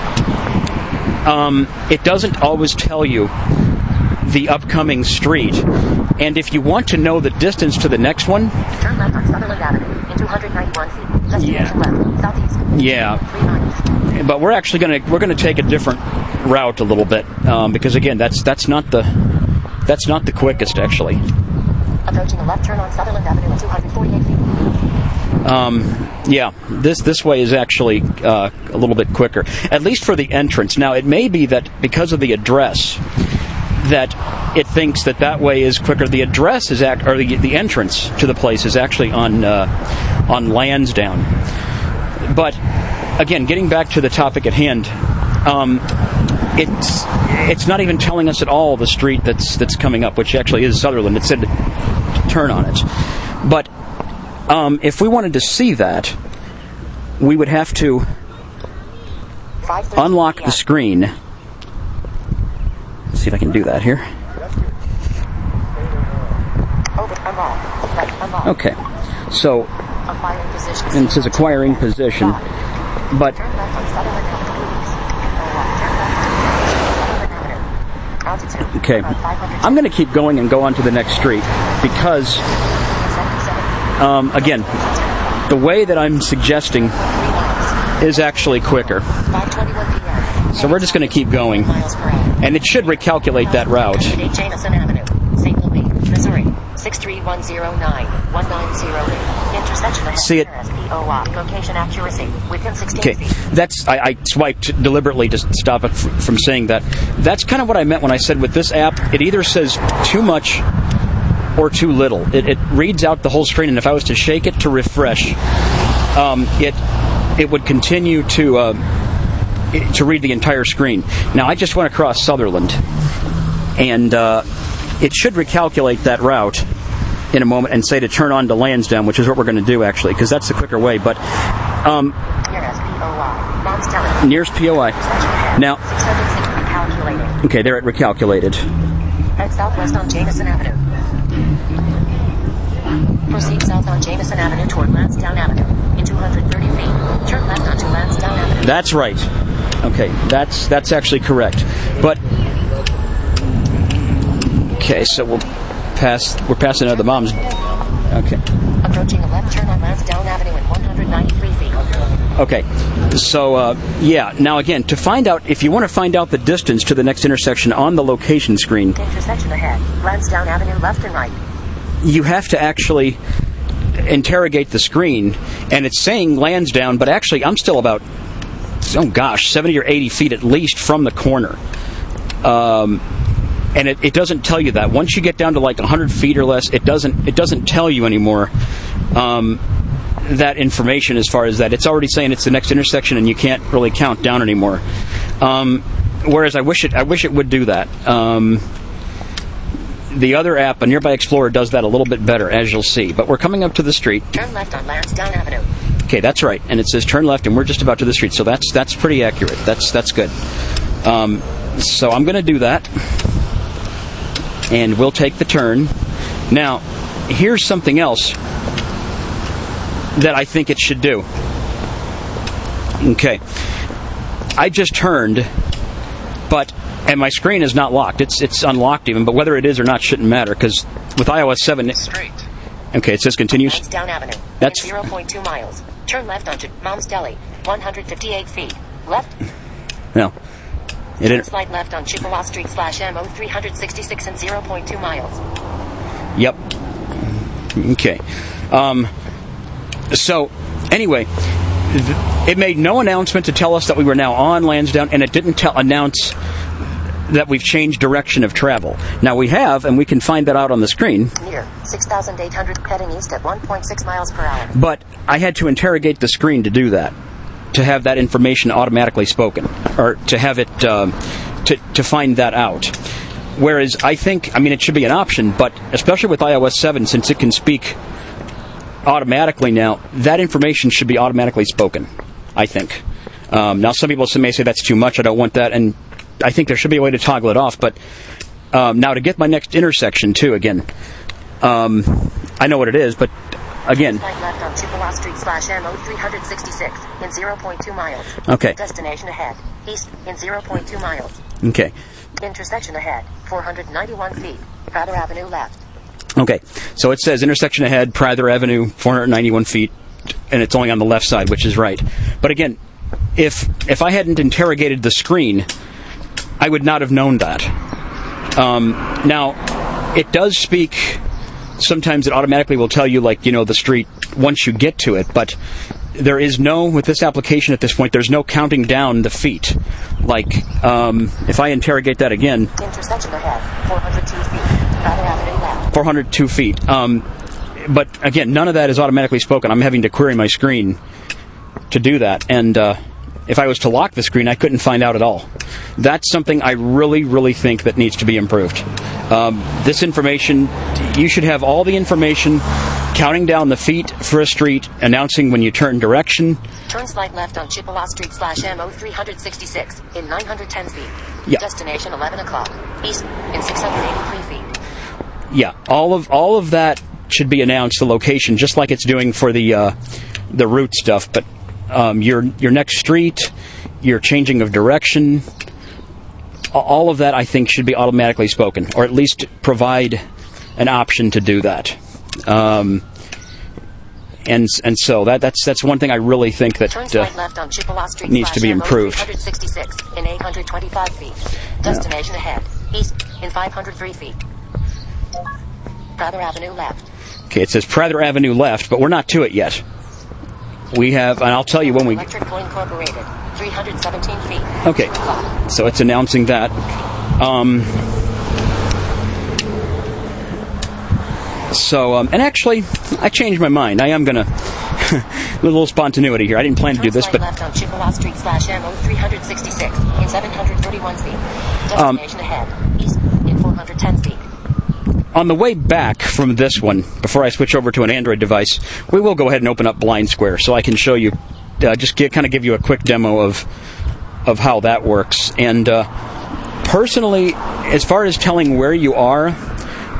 um, it doesn't always tell you the upcoming street. And if you want to know the distance to the next one... Turn left on Sutherland Avenue in two hundred ninety-one feet. Destination Yeah. left. Southeast. Yeah. Three miles. But we're actually going to we're going to take a different route a little bit, um, because again, that's that's not the that's not the quickest actually. Approaching a left turn on Sutherland Avenue at two hundred forty-eight feet. Um, yeah, this this way is actually uh, a little bit quicker, at least for the entrance. Now, it may be that because of the address, that it thinks that that way is quicker. The address is act or the the entrance to the place is actually on uh, on Lansdowne. But again, getting back to the topic at hand, um, it's it's not even telling us at all the street that's that's coming up, which actually is Sutherland. It said to turn on it, but um, if we wanted to see that, we would have to unlock the screen. Let's see if I can do that here. Okay, so and it says acquiring position, but okay, I'm going to keep going and go on to the next street because, um, again, the way that I'm suggesting is actually quicker. So we're just going to keep going, and it should recalculate that route. Jameson Avenue, Saint Louis, Missouri, six three one zero nine one nine zero eight. Intersection of See it? S P O I. Location accuracy within sixteen Okay, feet. that's I, I swiped deliberately to stop it f- from saying that. That's kind of what I meant when I said with this app, it either says too much or too little. It, it reads out the whole screen, and if I was to shake it to refresh, um, it it would continue to uh, it, to read the entire screen. Now I just went across Sutherland, and uh, it should recalculate that route in a moment and say to turn on to Lansdowne, which is what we're going to do actually, because that's the quicker way. But um, Nearest P O I. Mom's Tower. nearest P O I. Now, six hundred sixty calculated. okay, there it recalculated. Head southwest on Jameson Avenue. Proceed south on Jameson Avenue toward Lansdowne Avenue in two hundred thirty feet. Turn left onto Lansdowne Avenue. That's right. Okay, that's that's actually correct. But okay, so we'll pass. We're passing out of the mom's. Okay. Approaching a left turn on Lansdowne Avenue in one hundred ninety-three feet. Okay, so uh, yeah. Now again, to find out if you want to find out the distance to the next intersection on the location screen. Intersection ahead. Lansdowne Avenue, left and right. You have to actually interrogate the screen, and it's saying Lansdowne, but actually I'm still about, oh gosh, seventy or eighty feet at least from the corner. Um, and it, it doesn't tell you that. Once you get down to like one hundred feet or less, it doesn't it doesn't tell you anymore um, that information as far as that. It's already saying it's the next intersection, and you can't really count down anymore. Um, whereas I wish it I wish it would do that. Um, The other app, a Nearby Explorer, does that a little bit better, as you'll see. But we're coming up to the street. Turn left on Lansdowne Avenue. Okay, that's right. And it says turn left, and we're just about to the street. So that's that's pretty accurate. That's that's good. Um, so I'm going to do that. And we'll take the turn. Now, here's something else that I think it should do. Okay. I just turned, but... and my screen is not locked. It's it's unlocked even, but whether it is or not shouldn't matter, because with i O S seven... Straight. Okay, it says continues. Lansdowne Avenue. That's... zero point two miles. Turn left onto Mom's Deli. one hundred fifty-eight feet. Left. No. It Turn didn't... slight left on Chippewa Street slash M O three sixty-six and zero point two miles. Yep. Okay. Um, so, anyway, th- it made no announcement to tell us that we were now on Lansdowne, and it didn't tell announce that we've changed direction of travel. Now we have, and we can find that out on the screen. Near six thousand eight hundred, heading east at one point six miles per hour. But I had to interrogate the screen to do that, to have that information automatically spoken, or to have it, um, to, to find that out. Whereas I think, I mean, it should be an option, but especially with i O S seven, since it can speak automatically now, that information should be automatically spoken, I think. Um, now some people may say that's too much, I don't want that, and I think there should be a way to toggle it off, but um, now to get my next intersection, too, again, um, I know what it is, but again... Right left on Chippewa Street slash M O three sixty-six in zero point two miles. Okay. Destination ahead, east in zero point two miles. Okay. Intersection ahead, four hundred ninety-one feet. Prather Avenue left. Okay, so it says intersection ahead, Prather Avenue, four hundred ninety-one feet, and it's only on the left side, which is right. But again, if if I hadn't interrogated the screen, I would not have known that. Um, now, it does speak, sometimes it automatically will tell you, like, you know, the street once you get to it, but there is no, with this application at this point, there's no counting down the feet. Like, um, if I interrogate that again... Intersection ahead, four hundred two feet. Prather Avenue left. four hundred two feet. Um, but again, none of that is automatically spoken. I'm having to query my screen to do that. And uh, if I was to lock the screen, I couldn't find out at all. That's something I really, really think that needs to be improved. Um, this information, you should have all the information, counting down the feet for a street, announcing when you turn direction. Turn slight left on Chippewa Street slash M O three sixty-six in nine hundred ten feet. Yeah. Destination eleven o'clock. East in six hundred eighty-three feet. Yeah, all of all of that should be announced, the location, just like it's doing for the uh, the route stuff. But um, your your next street, your changing of direction, all of that, I think, should be automatically spoken, or at least provide an option to do that. Um, and and so that that's that's one thing I really think that Turn uh, right left on Chippewa Street needs to be improved. three sixty-six in eight hundred twenty-five feet. Destination ahead. East in five hundred three feet. Prather Avenue left. Okay, it says Prather Avenue left, but we're not to it yet. We have, and I'll tell you when we... Electrical Incorporated, three hundred seventeen feet. Okay, so it's announcing that. Um, so, um, and actually, I changed my mind. I am going to... a little spontaneity here. I didn't plan to do this, but... left on Chippewa Street slash M O three sixty-six in seven hundred thirty-one feet. Destination um, ahead. East in four hundred ten feet. On the way back from this one, before I switch over to an Android device, we will go ahead and open up Blind Square so I can show you, uh, just get, kind of give you a quick demo of of how that works. And uh, personally, as far as telling where you are,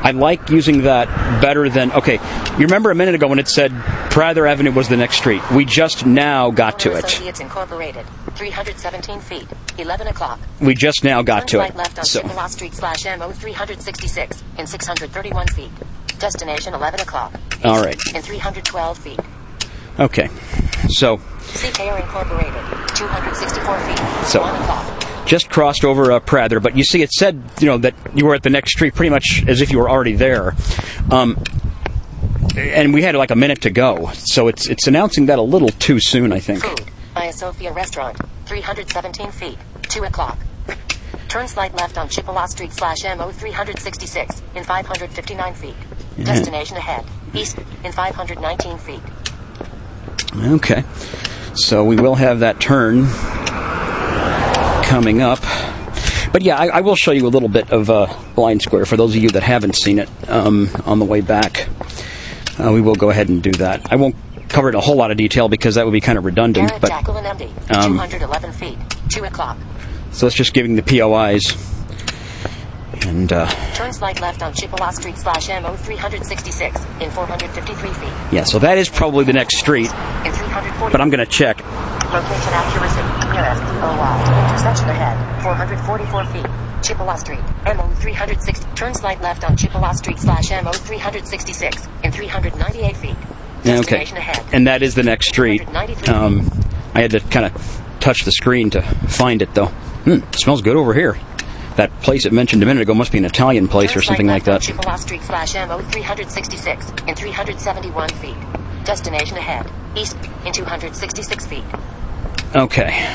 I like using that better than... Okay, you remember a minute ago when it said Prather Avenue was the next street? We just now got to it. Associates Incorporated, three hundred seventeen feet, eleven o'clock. We just now got Turn to right it. left on So, Chippewa Street slash M O three hundred sixty-six in six hundred thirty-one feet. Destination eleven o'clock. all right. In three hundred twelve feet. Okay. So, C K R Incorporated, two hundred sixty-four feet, So- one o'clock. just crossed over uh, Prather, but you see it said, you know, that you were at the next street pretty much as if you were already there. Um, and we had like a minute to go. So it's it's announcing that a little too soon, I think. Food, Iasofia Restaurant, three hundred seventeen feet, two o'clock. Turn slight left on Chippewa Street slash M O three hundred sixty-six in five hundred fifty-nine feet. Destination ahead, east in five hundred nineteen feet. Okay. So we will have that turn coming up. But yeah, I, I will show you a little bit of uh, Blind Square for those of you that haven't seen it um, on the way back. Uh, we will go ahead and do that. I won't cover it in a whole lot of detail because that would be kind of redundant. Garrett But Jacqueline M D, um, two hundred eleven feet, two o'clock. so it's just giving the P O Is. And uh, Turn slight left on Chippewa Street slash M O three hundred sixty-six in four hundred fifty-three feet. yeah, so that is probably the next street. In three hundred forty. But I'm going to check. Location accuracy. Nearest O Y. Intersection ahead. four hundred forty-four feet. Chippewa Street. M O three hundred sixty. Turn slight left on Chippewa Street slash M O three hundred sixty-six in three hundred ninety-eight feet. Okay. Destination ahead. And that is the next street. Um, I had to kind of touch the screen to find it, though. Hmm, smells good over here. That place it mentioned a minute ago must be an Italian place Turn or something like slight that. left on Chippewa Street slash M O three hundred sixty-six in three hundred seventy-one feet. Destination ahead. East in two hundred sixty-six feet. Okay.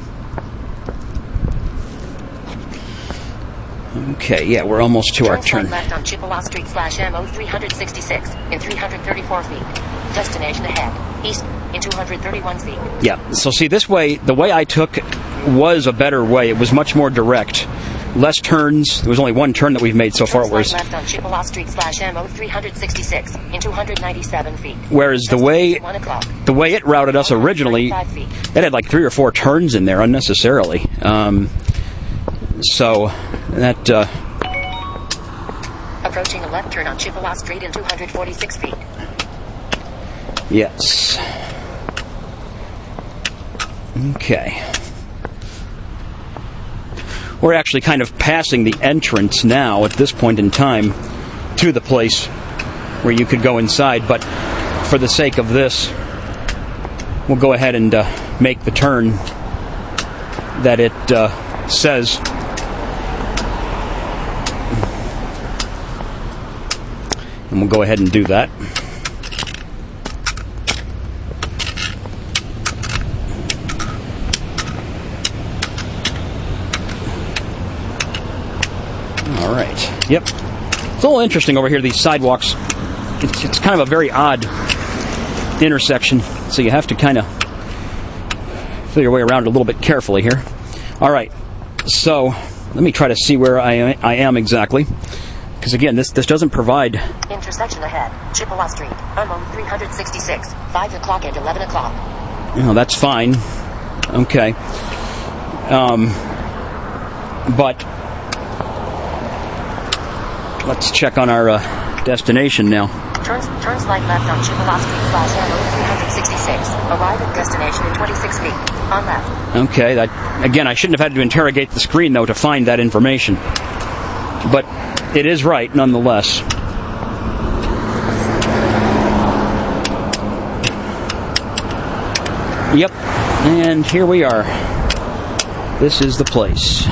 Okay, yeah, we're almost to our Turn turn. slight left on Chippewa Street slash M O three hundred sixty-six in three hundred thirty-four feet. Destination ahead. East in two hundred thirty-one feet. Yeah, so see, this way, the way I took was a better way. It was much more direct. Less turns. There was only one turn that we've made so far. Turn Whereas, slight left on Chippewa Street slash M O three hundred sixty-six in two hundred ninety-seven feet. whereas the way one o'clock. the way it routed us originally, it had like three or four turns in there unnecessarily. Um, so that uh, Approaching a left turn on Chippewa Street in two hundred forty-six feet. yes. Okay. We're actually kind of passing the entrance now at this point in time to the place where you could go inside, but for the sake of this, we'll go ahead and uh, make the turn that it uh, says. And we'll go ahead and do that. All right. Yep. It's a little interesting over here, these sidewalks. It's, it's kind of a very odd intersection, so you have to kind of feel your way around it a little bit carefully here. All right. So let me try to see where I, I am exactly. Because again, this this doesn't provide... Intersection ahead. Chippewa Street. M O three hundred sixty-six. five o'clock and eleven o'clock. You know, that's fine. Okay. Um, but let's check on our uh, destination now. Turn, turn slight left on Chippewa Street slash M O three hundred sixty-six. Arrive at destination in twenty-six feet. On left. Okay. That, again, I shouldn't have had to interrogate the screen, though, to find that information. But it is right, nonetheless. Yep. And here we are. This is the place.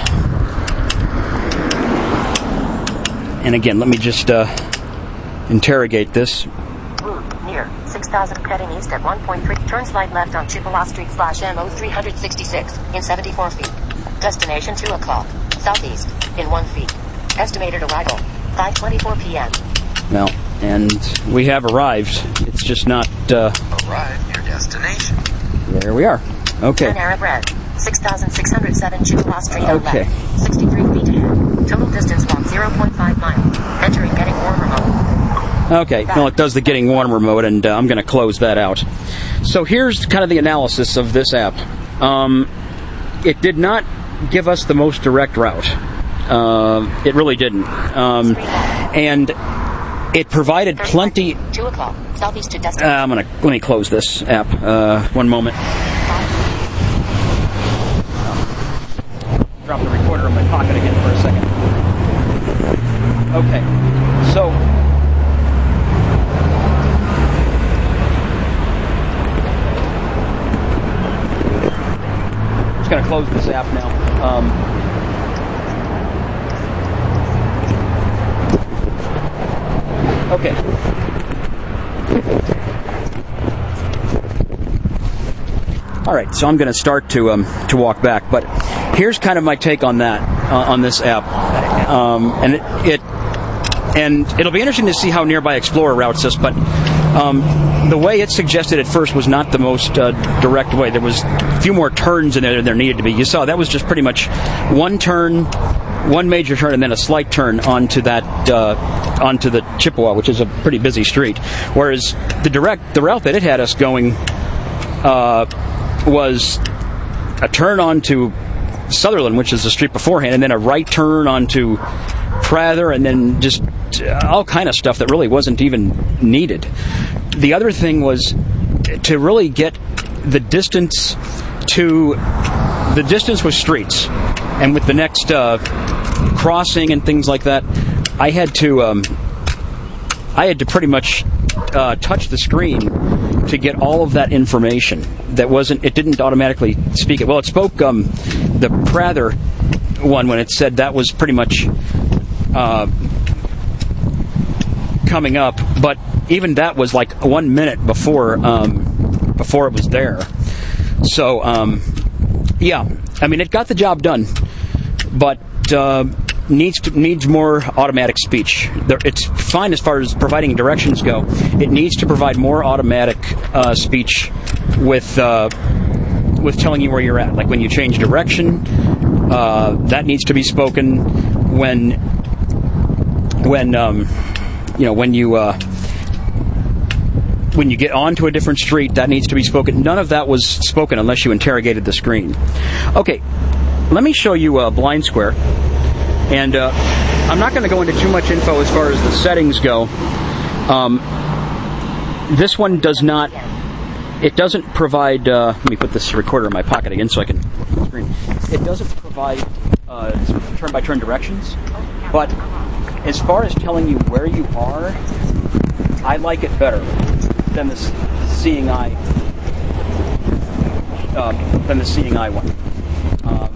And again, let me just uh, interrogate this. Route near six thousand heading east at one point three. Turn slight left on Chippewa Street slash M O three hundred sixty-six in seventy-four feet. Destination two o'clock. Southeast in one feet. Estimated arrival five twenty-four p.m. Well, and we have arrived. It's just not... Uh, Arrive your destination. there we are. Okay. Turn Arab Red. six thousand six hundred seven Chippewa Street on Okay. left. sixty-three feet ahead. Total distance walk zero point five miles. Entering getting warmer mode. Okay, well, it does the getting warmer mode, and uh, I'm going to close that out. So here's kind of the analysis of this app. Um, it did not give us the most direct route. Uh, it really didn't. Um, and it provided plenty. Two o'clock. Southeast to destination. Uh, I'm gonna let me close this app. Uh, one moment. Drop the recorder in my pocket again for a second. Okay, so I'm just gonna close this app now. Um, okay. All right, so I'm going to start to um, to walk back, but here's kind of my take on that uh, on this app, um, and it, it and it'll be interesting to see how Nearby Explorer routes this. But um, the way it suggested at first was not the most uh, direct way. There was a few more turns in there than there needed to be. You saw that was just pretty much one turn, one major turn, and then a slight turn onto that uh, onto the Chippewa, which is a pretty busy street. Whereas the direct the route that it had us going. Uh, was a turn onto Sutherland, which is the street beforehand, and then a right turn onto Prather, and then just all kind of stuff that really wasn't even needed. The other thing was to really get the distance to the distance with streets, and with the next uh, crossing and things like that, I had to um, I had to pretty much uh, touch the screen to get all of that information. That wasn't. It didn't automatically speak it. Well, it spoke um, the Prather one when it said that was pretty much uh, coming up. But even that was like one minute before um, before it was there. So um, yeah, I mean, it got the job done, but uh, needs to, needs more automatic speech. There, it's fine as far as providing directions go. It needs to provide more automatic uh, speech with uh, with telling you where you're at. Like when you change direction, uh, that needs to be spoken. When when um, you know when you uh, when you get onto a different street, that needs to be spoken. None of that was spoken unless you interrogated the screen. Okay, let me show you uh, Blind Square. And uh, I'm not going to go into too much info as far as the settings go. Um, this one does not, it doesn't provide, uh, let me put this recorder in my pocket again so I can look at the screen. It doesn't provide uh, turn-by-turn directions, but as far as telling you where you are, I like it better than the Seeing Eye, uh, than the Seeing Eye one. Uh,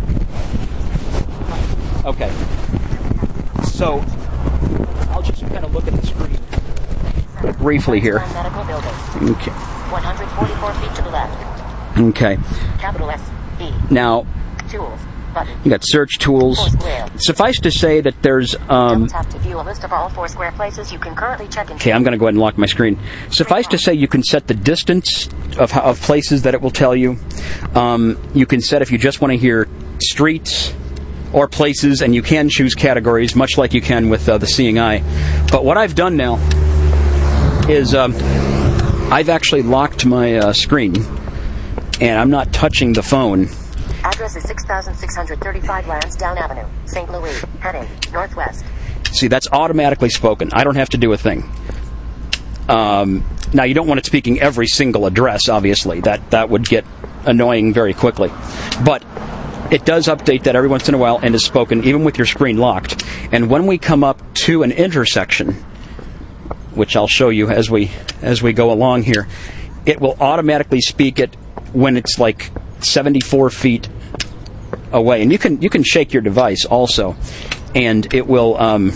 okay. So, I'll just kind of look at the screen briefly here. Okay. one hundred forty-four feet to the left. Okay. Capital S, E. Now, Tools, button. You got search tools. Suffice to say that there's... Um, tap to view a list of all Foursquare places you can currently check in. Okay, I'm going to go ahead and lock my screen. Suffice to say you can set the distance of, of places that it will tell you. Um, you can set if you just want to hear streets or places, and you can choose categories, much like you can with uh, the Seeing Eye. But what I've done now is um, I've actually locked my uh, screen, and I'm not touching the phone. Address is six thousand six hundred thirty-five Lansdowne Avenue, Saint Louis, heading northwest. See, that's automatically spoken. I don't have to do a thing. Um, now, you don't want it speaking every single address, obviously. That, that would get annoying very quickly. But it does update that every once in a while and is spoken even with your screen locked. And when we come up to an intersection, which I'll show you as we as we go along here, it will automatically speak it when it's like seventy-four feet away. And you can you can shake your device also, and it will um,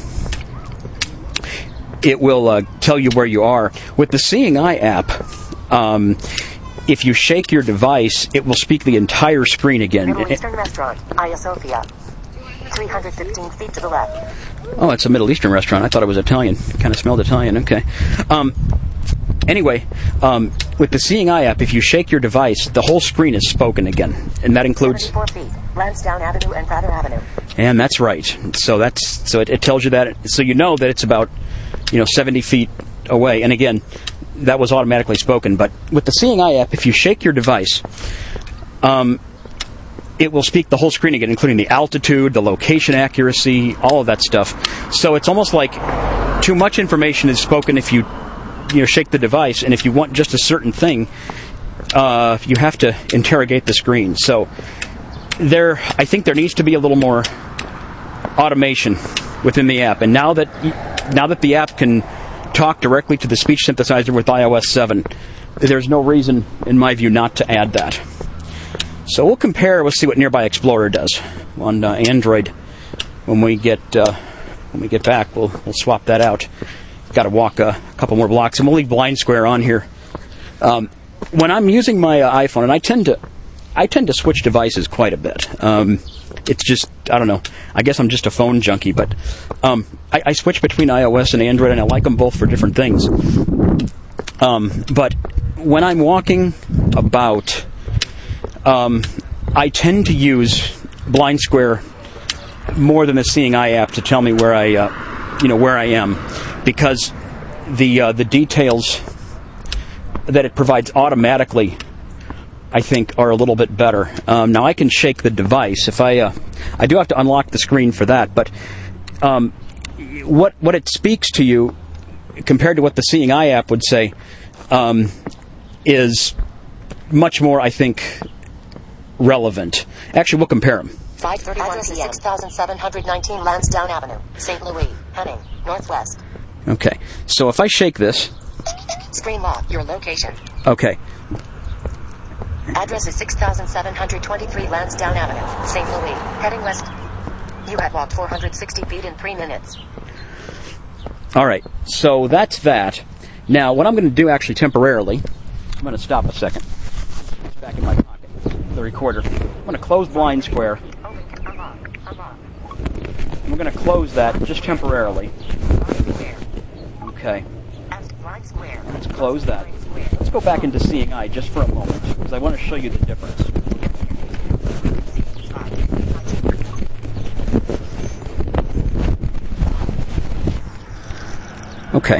it will uh, tell you where you are. With the Seeing Eye app, um, if you shake your device, it will speak the entire screen again. Middle Eastern Restaurant, Hagia Sophia. three hundred fifteen feet to the left. Oh, it's a Middle Eastern restaurant. I thought it was Italian. Kind of smelled Italian. Okay. Um, anyway, um, with the Seeing Eye app, if you shake your device, the whole screen is spoken again. And that includes... seventy-four feet, Lansdowne Avenue and Prather Avenue. And that's right. So that's so it, it tells you that. So you know that it's about, you know, seventy feet away. And again, that was automatically spoken. But with the Seeing Eye app, if you shake your device, um, it will speak the whole screen again, including the altitude, the location accuracy, all of that stuff. So it's almost like too much information is spoken if you you know shake the device, and if you want just a certain thing, uh, you have to interrogate the screen. So there, I think there needs to be a little more automation within the app. And now that now that the app can talk directly to the speech synthesizer with i O S seven, there's no reason, in my view, not to add that. So we'll compare. We'll see what Nearby Explorer does on uh, Android when we get uh, when we get back. We'll we'll swap that out. Got to walk a couple more blocks, and we'll leave Blind Square on here. Um, when I'm using my uh, iPhone, and I tend to I tend to switch devices quite a bit. Um, it's just, I don't know, I guess I'm just a phone junkie, but um, I, I switch between iOS and Android, and I like them both for different things. Um, but when I'm walking about, um, I tend to use Blind Square more than the Seeing Eye app to tell me where I, uh, you know, where I am, because the uh, the details that it provides automatically, I think, are a little bit better. Um, now I can shake the device if I. Uh, I do have to unlock the screen for that, but um, what what it speaks to you compared to what the Seeing Eye app would say um, is much more, I think, relevant. Actually, we'll compare them. five thirty-one p m six thousand seven hundred nineteen Lansdowne Avenue, Saint Louis, Henning, Northwest. Okay, so if I shake this, screen lock your location. Okay. Address is six thousand seven hundred twenty-three Lansdowne Avenue, Saint Louis, heading west. You have walked four hundred sixty feet in three minutes. All right, so that's that. Now, what I'm going to do actually temporarily, I'm going to stop a second. It's back in my pocket, the recorder. I'm going to close Blind Square. We're going to close that just temporarily. Okay. Let's close that. Let's go back into Seeing Eye just for a moment, because I want to show you the difference. Okay.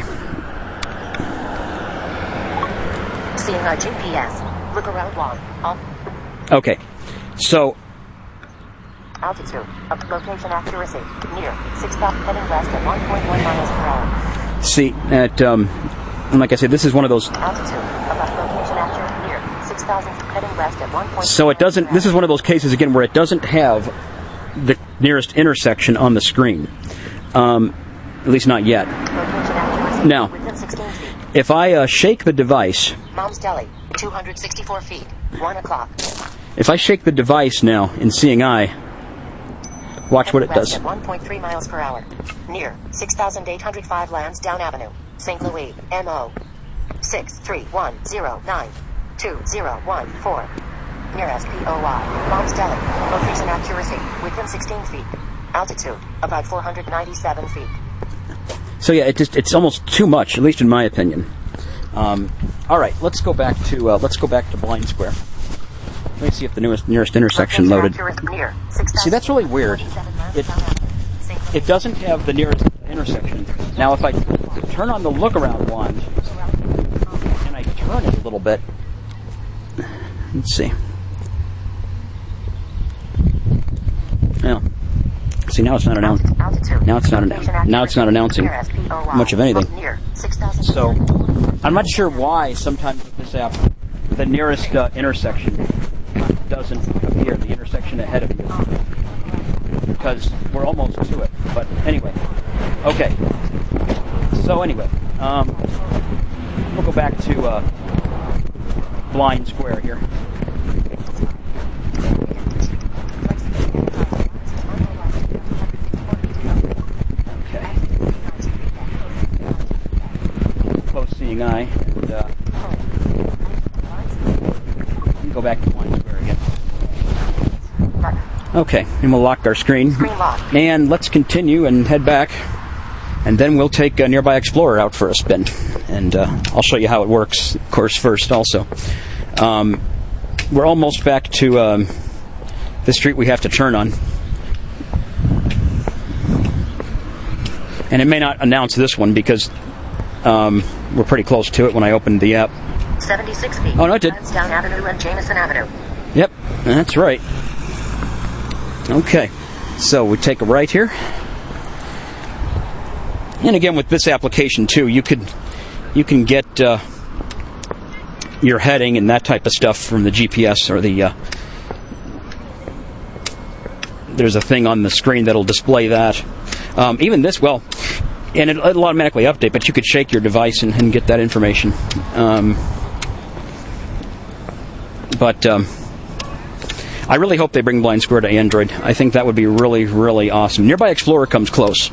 Seeing Eye G P S. Look around one. Up. Okay. So. Altitude. Up. Location accuracy. Near. Six thousand. Heading west at one point one miles per hour. See, at, um, and like I said, this is one of those. Altitude. About location accurate. Near. six thousand. Heading west at one point. So it doesn't, this is one of those cases, again, where it doesn't have the nearest intersection on the screen. Um, at least not yet. Now, if I uh, shake the device. Mom's Deli, two hundred sixty-four feet, one o'clock. If I shake the device now in Seeing Eye, watch what it does. At one point three miles per hour. Near six thousand eight hundred five Lansdowne Avenue, Saint Louis, M O six three one zero nine two zero one four. Nearest P O Y, Mom's Deli. Location accuracy, within sixteen feet. Altitude, about four hundred ninety-seven feet. So yeah, it just it's almost too much, at least in my opinion. Um, all right, let's go back to uh, let's go back to Blind Square. Let me see if the newest nearest intersection loaded. See, that's really weird. It it doesn't have the nearest intersection. Now, if I turn on the look around wand and I turn it a little bit, let's see. Now, see, now it's not announcing. Now it's not announcing. Now it's not announcing much of anything. So, I'm not sure why sometimes with this app the nearest uh, intersection doesn't appear, the intersection ahead of you, because we're almost to it. But anyway, okay. So anyway, um, we'll go back to uh, Blind Square here. Okay. Close Seeing Eye, and uh, go back to Blind Square again. Okay, and we'll lock our screen. And let's continue and head back. And then we'll take uh, Nearby Explorer out for a spin. And uh, I'll show you how it works, of course, first also. Um, we're almost back to um, the street we have to turn on. And it may not announce this one because um, we're pretty close to it when I opened the app. seventy-six feet. Oh, no, it did. Lansdowne Avenue and Jameson Avenue. Yep, that's right. Okay, so we take a right here. And again, with this application too, you could you can get uh, your heading and that type of stuff from the G P S or the. Uh, there's a thing on the screen that'll display that. Um, even this, well, and it, it'll automatically update, but you could shake your device and, and get that information. Um, but um, I really hope they bring Blind Square to Android. I think that would be really, really awesome. Nearby Explorer comes close,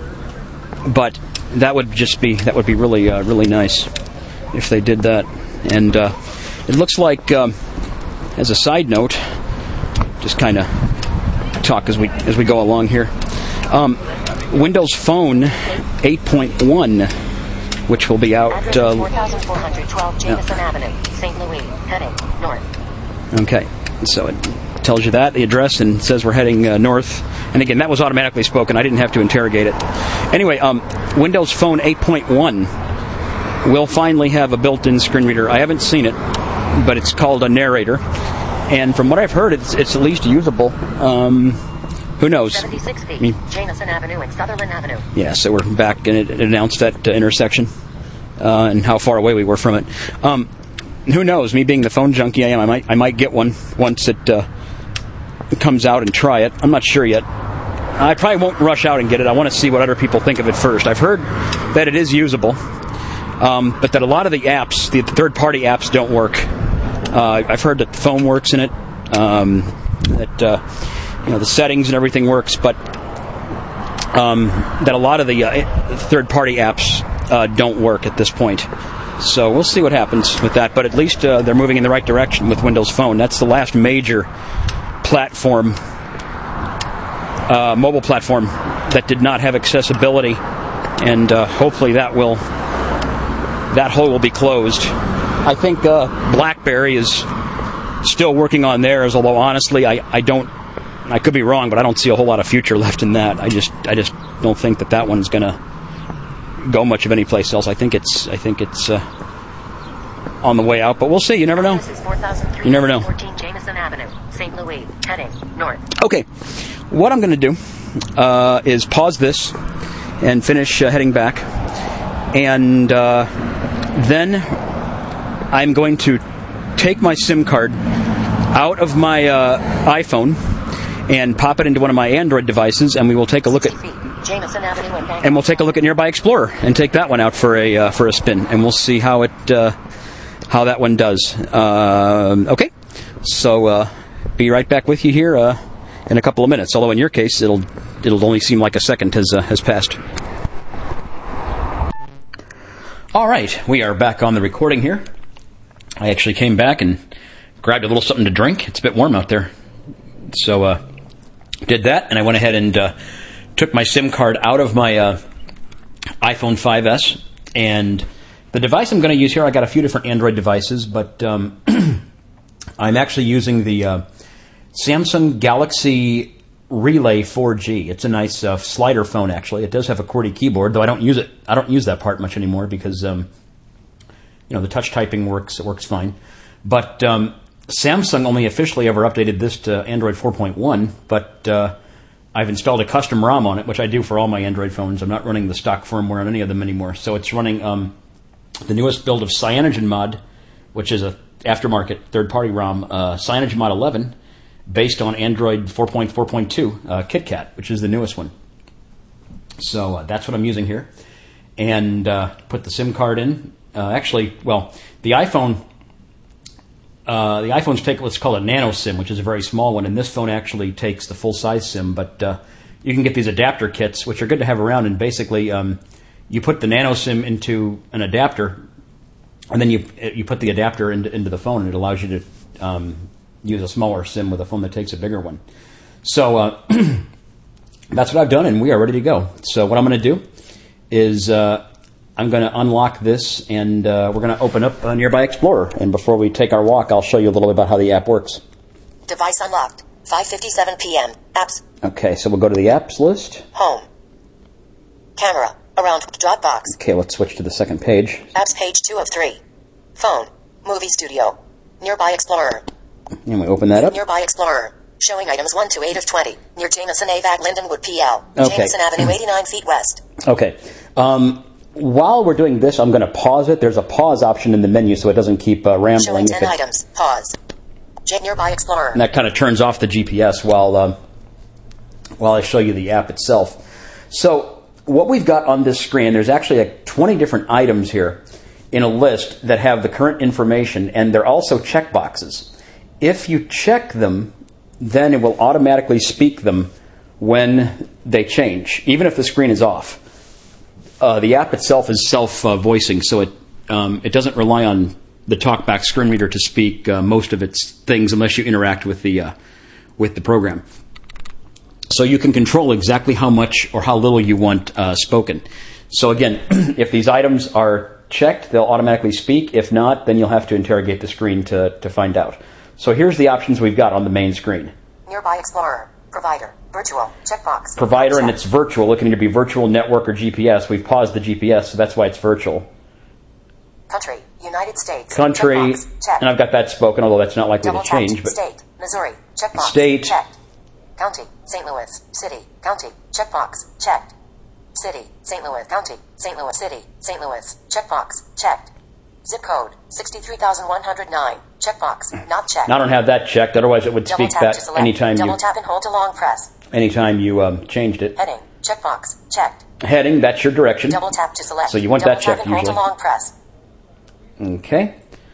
but that would just be that would be really, uh, really nice if they did that. And uh, it looks like, um, as a side note, just kind of talk as we as we go along here. Um, Windows Phone eight point one, which will be out. Uh, four thousand four hundred twelve Jameson yeah. Avenue, Saint Louis, heading north. Okay, so it tells you that, the address, and says we're heading uh, north. And again, that was automatically spoken. I didn't have to interrogate it. Anyway, um, Windows Phone eight point one will finally have a built-in screen reader. I haven't seen it, but it's called a narrator. And from what I've heard, it's, it's at least usable. Um, who knows? seventy-six feet, I mean, Jameson Avenue and Sutherland Avenue. Yeah, so we're back, and it, it announced that uh, intersection uh, and how far away we were from it. Um, who knows? Me being the phone junkie I am, I might I might get one once it, uh, it comes out and try it. I'm not sure yet. I probably won't rush out and get it. I want to see what other people think of it first. I've heard that it is usable, um, but that a lot of the apps, the third-party apps, don't work. Uh, I've heard that the phone works in it, um, that uh, you know the settings and everything works, but um, that a lot of the uh, third-party apps uh, don't work at this point. So we'll see what happens with that. But at least uh, they're moving in the right direction with Windows Phone. That's the last major platform, uh, mobile platform, that did not have accessibility, and uh, hopefully that will that hole will be closed. I think uh, BlackBerry is still working on theirs, although honestly, I, I don't, I could be wrong, but I don't see a whole lot of future left in that. I just I just don't think that that one's going to go much of any place else. I think it's I think it's uh, on the way out, but we'll see. You never know. You never know. fourteen Jameson Avenue, Saint Louis, heading north. Okay, what I'm going to do uh, is pause this and finish uh, heading back, and uh, then I'm going to take my SIM card out of my uh, iPhone and pop it into one of my Android devices, and we will take a look at Jameson Avenue and and we'll take a look at Nearby Explorer and take that one out for a uh, for a spin, and we'll see how it uh, how that one does. Uh, okay, so uh, be right back with you here uh, in a couple of minutes. Although in your case, it'll it'll only seem like a second has uh, has passed. All right, we are back on the recording here. I actually came back and grabbed a little something to drink. It's a bit warm out there. So uh, did that, and I went ahead and uh, took my SIM card out of my uh, iPhone five S. And the device I'm going to use here, I got a few different Android devices, but um, I'm actually using the uh, Samsung Galaxy Relay four G. It's a nice uh, slider phone, actually. It does have a QWERTY keyboard, though I don't use it. I don't use that part much anymore because um, you know the touch typing works. It works fine. But um, Samsung only officially ever updated this to Android four point one, but uh, I've installed a custom ROM on it, which I do for all my Android phones. I'm not running the stock firmware on any of them anymore. So it's running um, the newest build of CyanogenMod, which is a aftermarket third-party ROM, uh, CyanogenMod eleven, based on Android four point four point two uh, KitKat, which is the newest one. So uh, that's what I'm using here. And uh, put the SIM card in. Uh, actually, well, the iPhone... Uh, the iPhones take what's called a nano SIM, which is a very small one, and this phone actually takes the full-size SIM. But uh, you can get these adapter kits, which are good to have around, and basically um, you put the nano SIM into an adapter, and then you you put the adapter into, into the phone, and it allows you to um, use a smaller SIM with a phone that takes a bigger one. So uh, that's what I've done, and we are ready to go. So what I'm going to do is... Uh, I'm going to unlock this, and uh, we're going to open up a Nearby Explorer. And before we take our walk, I'll show you a little bit about how the app works. Device unlocked. five fifty-seven p.m. Apps. Okay, so we'll go to the apps list. Home. Camera. Around. Dropbox. Okay, let's switch to the second page. Apps page two of three. Phone. Movie Studio. Nearby Explorer. And we open that up. Nearby Explorer. Showing items one to eight of twenty. Near Jameson A V A C Lindenwood P L. Okay. Jameson Avenue, eighty-nine feet west. Okay. Um, while we're doing this, I'm going to pause it. There's a pause option in the menu so it doesn't keep uh, rambling. Showing ten items. Pause. J- Nearby Explorer. And that kind of turns off the G P S while um, while I show you the app itself. So what we've got on this screen, there's actually like twenty different items here in a list that have the current information, and they're also checkboxes. If you check them, then it will automatically speak them when they change, even if the screen is off. Uh, the app itself is self-voicing, so it um, it doesn't rely on the TalkBack screen reader to speak uh, most of its things unless you interact with the uh, with the program. So you can control exactly how much or how little you want uh, spoken. So again, if these items are checked, they'll automatically speak. If not, then you'll have to interrogate the screen to, to find out. So here's the options we've got on the main screen. Nearby Explorer. Provider. Virtual. Checkbox. Provider, Check. and it's virtual. It can either be virtual network or G P S. We've paused the G P S, so that's why it's virtual. Country. United States. Country, Checkbox. Check. and I've got that spoken, although that's not likely Double to change. tapped. But State. Missouri. Checkbox. State. Checked. County. Saint Louis. City. County. Checkbox. Checked. City. Saint Louis. County. Saint Louis. City. Saint Louis. Checkbox. Checked. Zip code. sixty-three thousand one hundred nine. Checkbox. Not checked. I don't have that checked. Otherwise, it would Double speak tap that to select. anytime Double you tap and hold to long press. anytime you um, changed it. Heading. Checkbox. Checked. Heading, that's your direction. Double tap to select. So you want Double that tap checked and hold to usually. long press. Okay.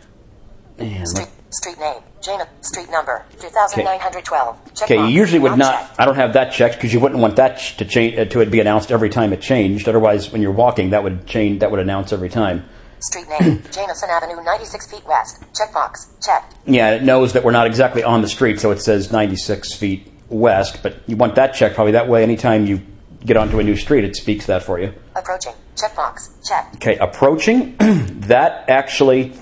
And Street. Street name. Jana. Street number. two thousand nine hundred twelve. Checkbox. Okay, you usually would not. checked. I don't have that checked because you wouldn't want that ch- to change uh, to it be announced every time it changed. Otherwise, when you're walking, that would change. That would announce every time. Street name. Jamison Avenue, ninety-six feet west. Checkbox. Checked. Yeah, it knows that we're not exactly on the street, so it says ninety-six feet west. But you want that checked probably. That way, anytime you get onto a new street, it speaks that for you. Approaching. Checkbox. Checked. Okay, approaching. That actually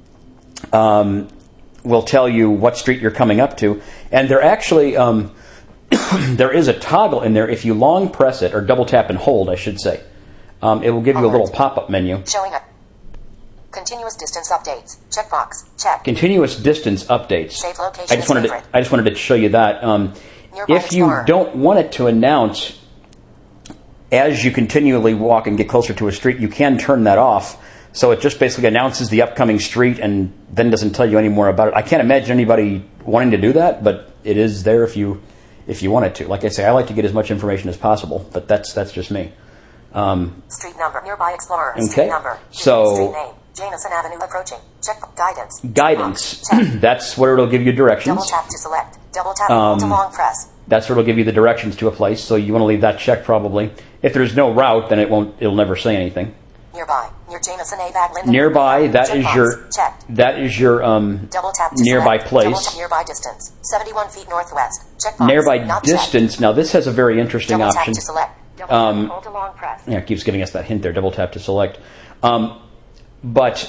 um, will tell you what street you're coming up to, and there actually um, there is a toggle in there. If you long press it or double tap and hold, I should say, um, it will give you a little pop-up menu. Showing up. Continuous distance updates. Checkbox. Checked. Continuous distance updates. Save location I just as wanted to, favorite. I just wanted to show you that. Um, Nearby if you Explorer. don't want it to announce as you continually walk and get closer to a street, you can turn that off. So it just basically announces the upcoming street and then doesn't tell you any more about it. I can't imagine anybody wanting to do that, but it is there if you if you want it to. Like I say, I like to get as much information as possible, but that's that's just me. Um, Street number. Nearby Explorer. Okay. Street number. So- Street name. Jamison Avenue approaching. Check guidance. guidance. Checkbox. Checked. That's where it'll give you directions. Double tap to select. Double tap and hold to Um, long press. That's where it'll give you the directions to a place. So you want to leave that checked probably. If there's no route, then it won't. It'll never say anything. Nearby. Near Jamison A. Back Linden. Nearby. That is Checkbox. your. Checked. That is your um, Double tap to nearby select. Double place. tap nearby distance. seventy-one feet northwest. Checkbox. Nearby Not checked. distance. Now this has a very interesting Double tap option. to select. Double Um, tap and hold to long press. Yeah, it keeps giving us that hint there. Double tap to select. Um, but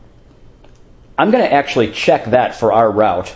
I'm going to actually check that for our route,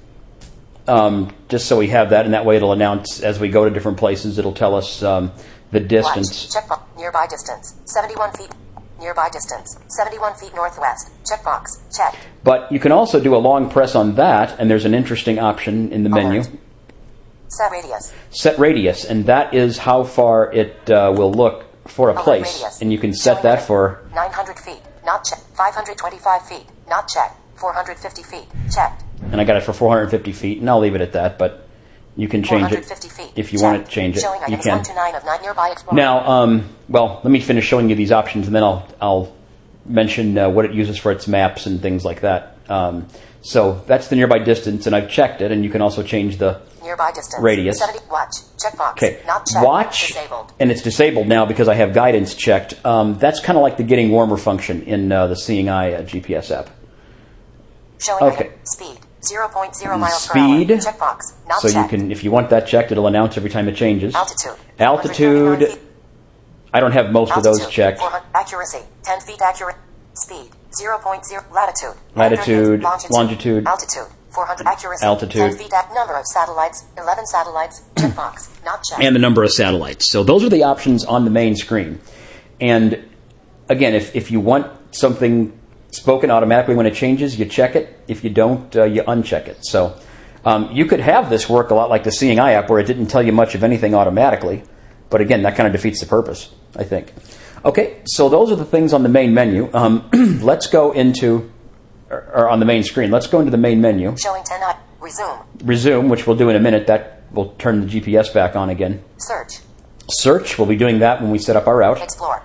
um, just so we have that, and that way it'll announce as we go to different places. It'll tell us um, the distance. Watch. Checkbox. Nearby distance. seventy-one feet. Nearby distance. seventy-one feet northwest. Checkbox. Checked. But you can also do a long press on that, and there's an interesting option in the menu. Alert. Set radius. Set radius, and that is how far it uh, will look for a Alert place. radius. And you can set Showing that limit. for nine hundred feet. Not checked. five hundred twenty-five feet. Not checked. four hundred fifty feet. Checked. and I got it for four hundred fifty feet, and I'll leave it at that, but you can change it four hundred fifty feet. if you Checked. want to change it. Showing You items can. one to nine of nine nearby Explorer. Now, um, well, let me finish showing you these options, and then I'll I'll mention uh, what it uses for its maps and things like that. Um, so that's the nearby distance, and I've checked it, and you can also change the Nearby distance. radius. seventy. Watch. Checkbox. Okay, Not checked. watch, Disabled. and it's disabled now because I have guidance checked. Um, that's kind of like the getting warmer function in uh, the Seeing Eye uh, G P S app. Showing Okay. item. Speed. zero point zero miles Speed. per hour. Checkbox. Not So checked. you can, if you want that checked, it'll announce every time it changes. Altitude. Altitude. one hundred thirty-nine feet. I don't have most of those Altitude, checked. four hundred accuracy, ten feet accurate. Speed, zero point zero. Latitude. Latitude, Longitude. longitude. Altitude, four hundred accuracy. Altitude. ten feet. Ac- number of satellites, eleven satellites. Checkbox, not checked. And the number of satellites. So those are the options on the main screen. And again, if, if you want something spoken automatically when it changes, you check it. If you don't, uh, you uncheck it. So um, you could have this work a lot like the Seeing Eye app where it didn't tell you much of anything automatically. But again, that kind of defeats the purpose, I think. Okay, so those are the things on the main menu. Um, let's go into, or, or on the main screen, let's go into the main menu. Showing ten I- Resume. Resume, which we'll do in a minute. That will turn the G P S back on again. Search. Search, we'll be doing that when we set up our route. Explore.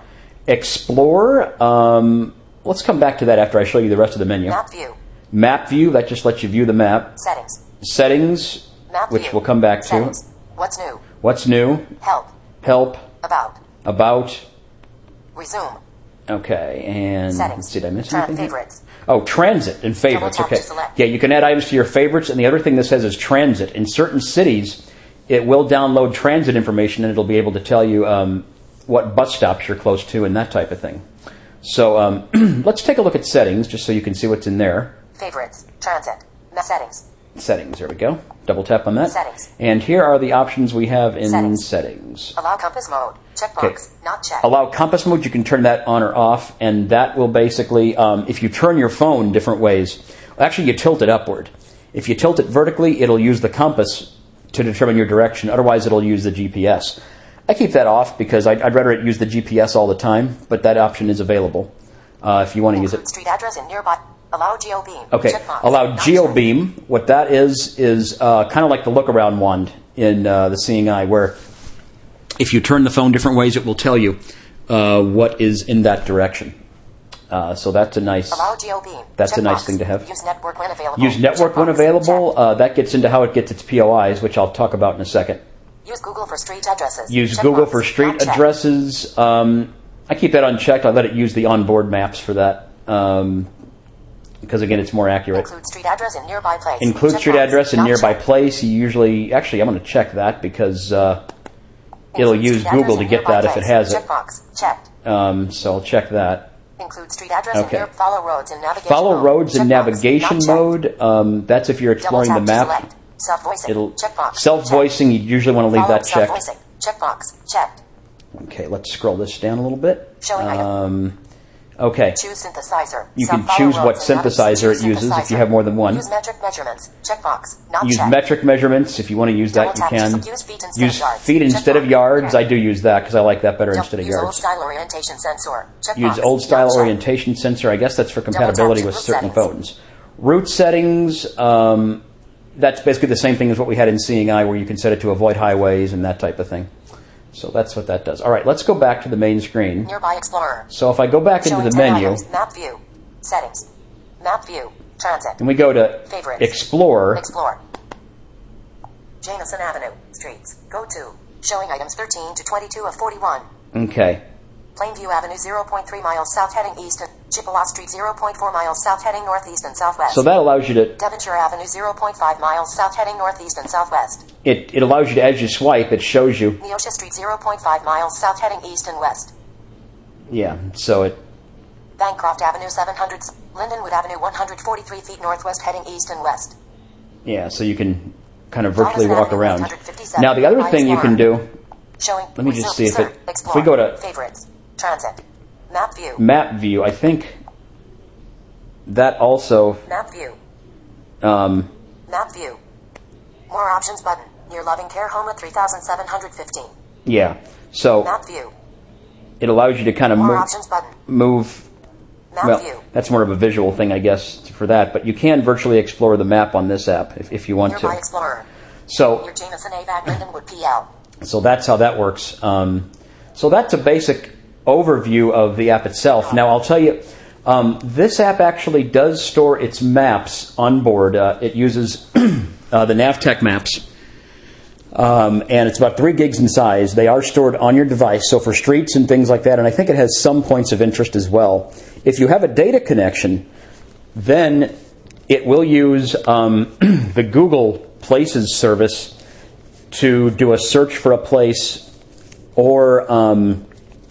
Explore, um, let's come back to that after I show you the rest of the menu. Map view. Map view, that just lets you view the map. Settings. Settings, Map which view. we'll come back to. Settings. What's new? What's new? Help. Help. About. About. Resume. Okay, and Settings. let's see, did I miss Tra- anything? here? favorites. Oh, transit and favorites. Double tap Okay. to select. Yeah, you can add items to your favorites, and the other thing this says is transit. In certain cities, it will download transit information, and it'll be able to tell you um, what bus stops you're close to and that type of thing. So um, let's take a look at settings, just so you can see what's in there. Favorites. Transit. Ma- settings. Settings, there we go. Double tap on that. Settings. And here are the options we have in Settings. settings. Allow compass mode. Checkbox. Okay. Not checked. Allow compass mode, you can turn that on or off, and that will basically, um, if you turn your phone different ways, actually you tilt it upward. If you tilt it vertically, it'll use the compass to determine your direction, otherwise it'll use the G P S. I keep that off because I'd, I'd rather it use the G P S all the time, but that option is available uh, if you want to use it. Street address in nearby. Allow GeoBeam. Okay, Checkbox. allow Not GeoBeam. What that is, is uh, kind of like the look-around wand in uh, the Seeing Eye, where if you turn the phone different ways, it will tell you uh, what is in that direction. Uh, so that's a nice Allow GeoBeam. that's a Checkbox. nice thing to have. Use network when available. Use network when Checkbox. available. Checked. Uh, that gets into how it gets its P O Is, which I'll talk about in a second. Use Google for street addresses. Use Checkbox. Google for street Not checked. addresses. Um, I keep that unchecked. I let it use the onboard maps for that um, because, again, it's more accurate. Include street address in nearby place. Include Checkbox. street address in Not nearby checked. place. You usually, actually, I'm going to check that because uh, it'll Include use street Google address to in get nearby that if it place. has it. Checkbox. Checked. Um, so I'll check that. Include street address Okay. in near follow roads in navigation Follow mode. roads in Checkbox. navigation Not checked. mode. Um, that's if you're exploring the Double tap to map. select. Self-voicing. It'll Checkbox. self-voicing. You usually want to leave Follow that checked. self-voicing. Checkbox. Checked. Okay, let's scroll this down a little bit. Showing item. Um, okay, Choose synthesizer. you can Self-follow choose what roads in navigation- synthesizer it choose uses if you synthesizer. have more than one. Use metric measurements. Checkbox. Not Use checked. metric measurements if you want to use that. Double You tap to can select- use feet instead use of yards. feet instead of Checkbox. yards. I Checked. do use that because I like that better instead of Use old yards. style orientation sensor. Checkbox. Use old style Not checked. orientation sensor. I guess that's for tap compatibility to with route certain settings. phones. Route settings. Um, that's basically the same thing as what we had in Seeing Eye, where you can set it to avoid highways and that type of thing. So that's what that does. All right, let's go back to the main screen. Nearby Explorer. So if I go back into Showing the ten menu, items. Map view. Settings. Map view. Transit. and we go to Favorites. Explore, Explore. Jameson Avenue. Streets. Go to. Showing items thirteen to twenty-two of forty-one. okay. Plainview Avenue zero point three miles south heading east and Chippewa Street zero point four miles south heading northeast and southwest. So that allows you to, Devonshire Avenue zero point five miles south heading northeast and southwest. it, it allows you to, as you swipe, it shows you, Neosha Street zero point five miles south heading east and west. yeah, so it, Bancroft Avenue seven hundred. Lindenwood Avenue one hundred forty-three feet northwest heading east and west. yeah, so you can kind of virtually Thomas walk Avenue around. one fifty-seven. Now the other By thing you can Explorer. do, Showing. Let me just Resume. see if it- Search. if Explore. we go to- Favorites. Transit. Map view. map view, I think that also, Map view. um, Map view. More options button. Near Loving Care Home at three thousand seven hundred fifteen. yeah, so Map view. it allows you to kind of More move, options button. move, Map well, view. that's more of a visual thing, I guess, for that, but you can virtually explore the map on this app if, if you want Nearby to. Explorer. So Near Jameson A V A C Lindenwood P L. So that's how that works. Um, so that's a basic overview of the app itself. Now I'll tell you, um, this app actually does store its maps on board. Uh, it uses uh, the Navtech maps, um, and it's about three gigs in size. They are stored on your device, so for streets and things like that, and I think it has some points of interest as well. If you have a data connection, then it will use um, the Google Places service to do a search for a place, or um,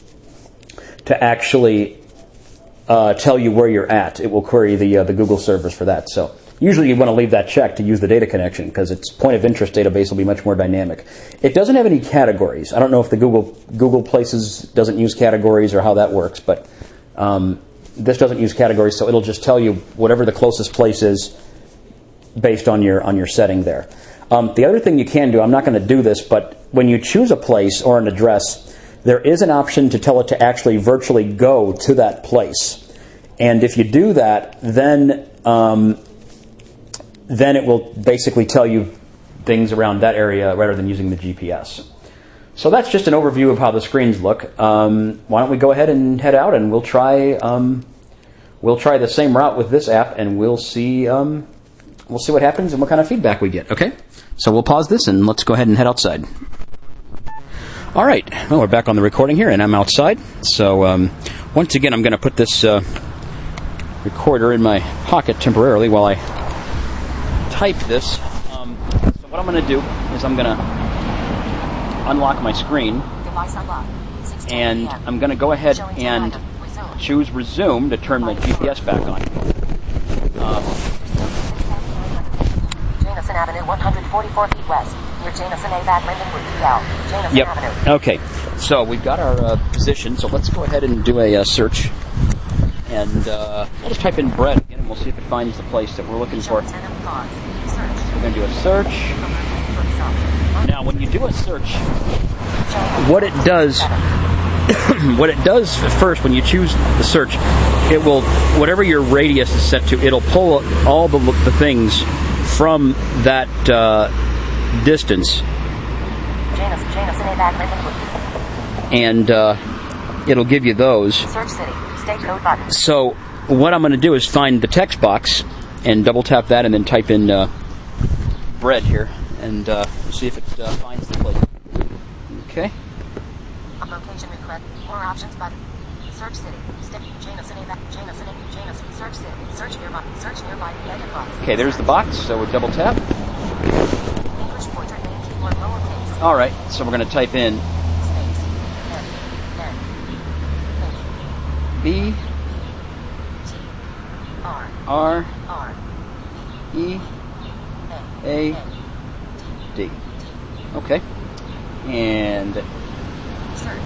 to actually uh, tell you where you're at. It will query the uh, the Google servers for that. So usually you want to leave that checked to use the data connection because its point of interest database will be much more dynamic. It doesn't have any categories. I don't know if the Google Google Places doesn't use categories or how that works, but um, this doesn't use categories, so it'll just tell you whatever the closest place is based on your on your setting there. Um, the other thing you can do, I'm not going to do this, but when you choose a place or an address, there is an option to tell it to actually virtually go to that place. And if you do that, then um, then it will basically tell you things around that area rather than using the G P S. So that's just an overview of how the screens look. Um, why don't we go ahead and head out, and we'll try um, we'll try the same route with this app, and we'll see um, we'll see what happens and what kind of feedback we get. Okay, so we'll pause this and let's go ahead and head outside. All right, well, we're back on the recording here, and I'm outside. So um, once again, I'm going to put this uh, recorder in my pocket temporarily while I type this. Um, so what I'm going to do is I'm going to unlock my screen, and I'm going to go ahead and choose resume to turn my G P S back on. Um, Jamison Avenue, one hundred forty-four feet west, near Jamison A. Back, Lindenwood, P L. Jamison yep. Avenue. Okay, so we've got our uh, position, so let's go ahead and do a uh, search. And uh, I'll just type in bread again, and we'll see if it finds the place that we're looking for. So we're going to do a search. Now, when you do a search, what it does, what it does first when you choose the search, it will, whatever your radius is set to, it'll pull all the, the things from that uh, distance, and uh, it'll give you those. So what I'm going to do is find the text box and double tap that, and then type in uh, bread here. And uh, we'll see if it uh, finds the place. Okay. A location request. More options button. Search city. Stick. Jamison. Jamison. Jamison. Search city. Search nearby. Search nearby. Edit box. Okay, there's the box. So we double tap. English portrait name keyboard lowercase. All right. So we're going to type in Space. N. N. B. T. R. R. R. E. A. A. D. Okay. And Search.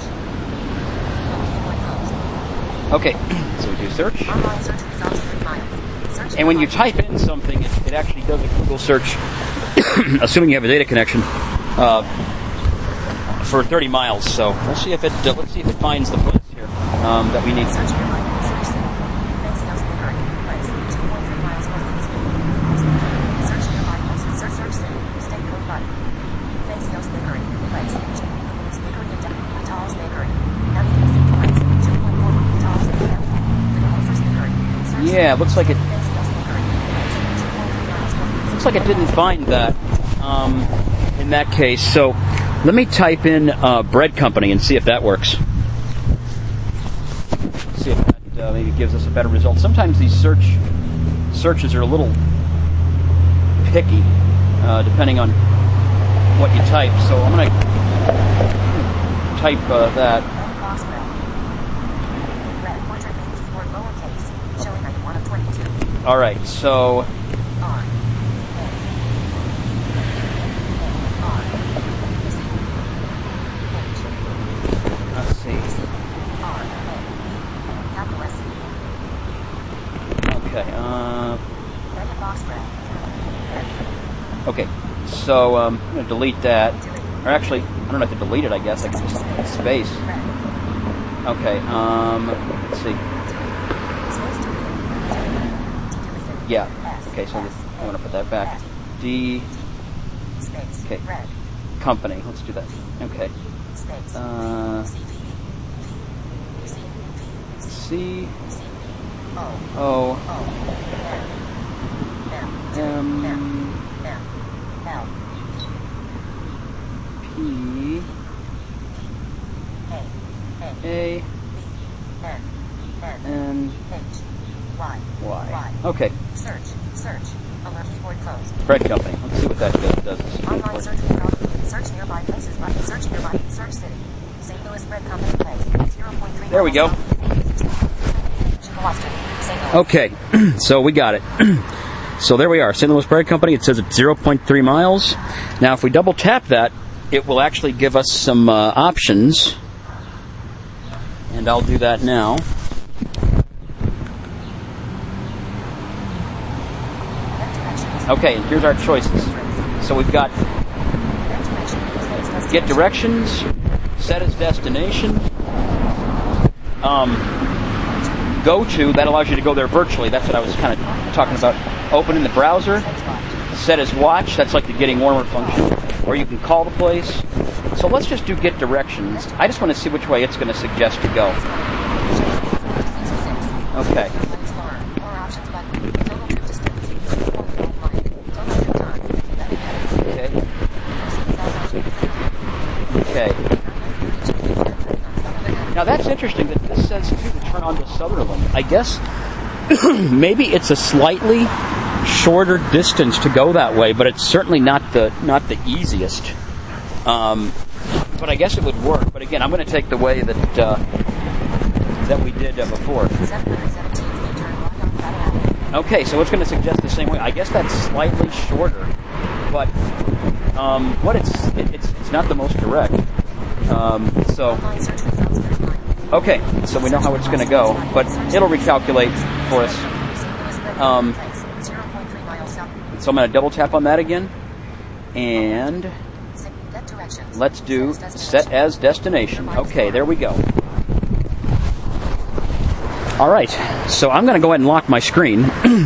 okay, so we do search. Online search results three miles. Search And when you type in something, it, it actually does a Google search, assuming you have a data connection, uh, for thirty miles. So we'll see if it uh, let's see if it finds the place here um, that we need. Search nearby. Search city. Next house in the current place. two point three miles north of this building. Search nearby places. Search search city. State code button. Next house in the current place. It's bakery and Tall's Bakery. Navigate city place. two point four Tall's Bakery. The first bakery. Search Yeah, it looks like it. next house in the current place. two point three miles north of this Looks like it didn't find that um, in that case. So let me type in uh, bread company and see if that works. See if that uh, maybe gives us a better result. Sometimes these search searches are a little picky, uh, depending on what you type. So I'm going to type uh, that. Red portrait name keyboard lowercase. Showing ninety-one of twenty-two. All right. So R. R. let's see. R. Capital S. Okay. Uh, Red box red. okay. So um, I'm going to delete that. Or actually, I don't have to delete it. I guess I can just hit space. Okay. Um, let's see. Yeah. Okay. So I want to put that back. D. Space. Okay. Red. Company. Let's do that. Okay. Space. Uh, C. O. O. O. M. M. M. M. L. P. A. A. A. N. N. N. H. Y. Y. Y. Okay. Search. Search. Alert keyboard closed. Bread company. Let's see what that does. does. This is Online important. search result. Search nearby places button. Search nearby. Search city. Saint Louis Bread Company place. zero point three. There we go. Okay, so we got it. So there we are, Saint Louis Bread Company. It says it's zero point three miles. Now, if we double tap that, it will actually give us some uh, options. And I'll do that now. Okay, and here's our choices. So we've got get directions, set as destination. Um, go to, that allows you to go there virtually. That's what I was kind of talking about. Open in the browser. Set as watch. That's like the getting warmer function. Or you can call the place. So let's just do get directions. I just want to see which way it's going to suggest to go. Okay. Okay. Now that's interesting that this says to turn onto Sutherland. I guess maybe it's a slightly shorter distance to go that way, but it's certainly not the not the easiest. Um, but I guess it would work. But again, I'm going to take the way that uh, that we did uh, before. Okay, so it's going to suggest the same way. I guess that's slightly shorter, but um, what it's it, it's it's not the most direct. Um, so okay, so we know how it's going to go, but it'll recalculate for us. Um, so I'm going to double tap on that again, and let's do set as destination. Okay, there we go. All right, so I'm going to go ahead and lock my screen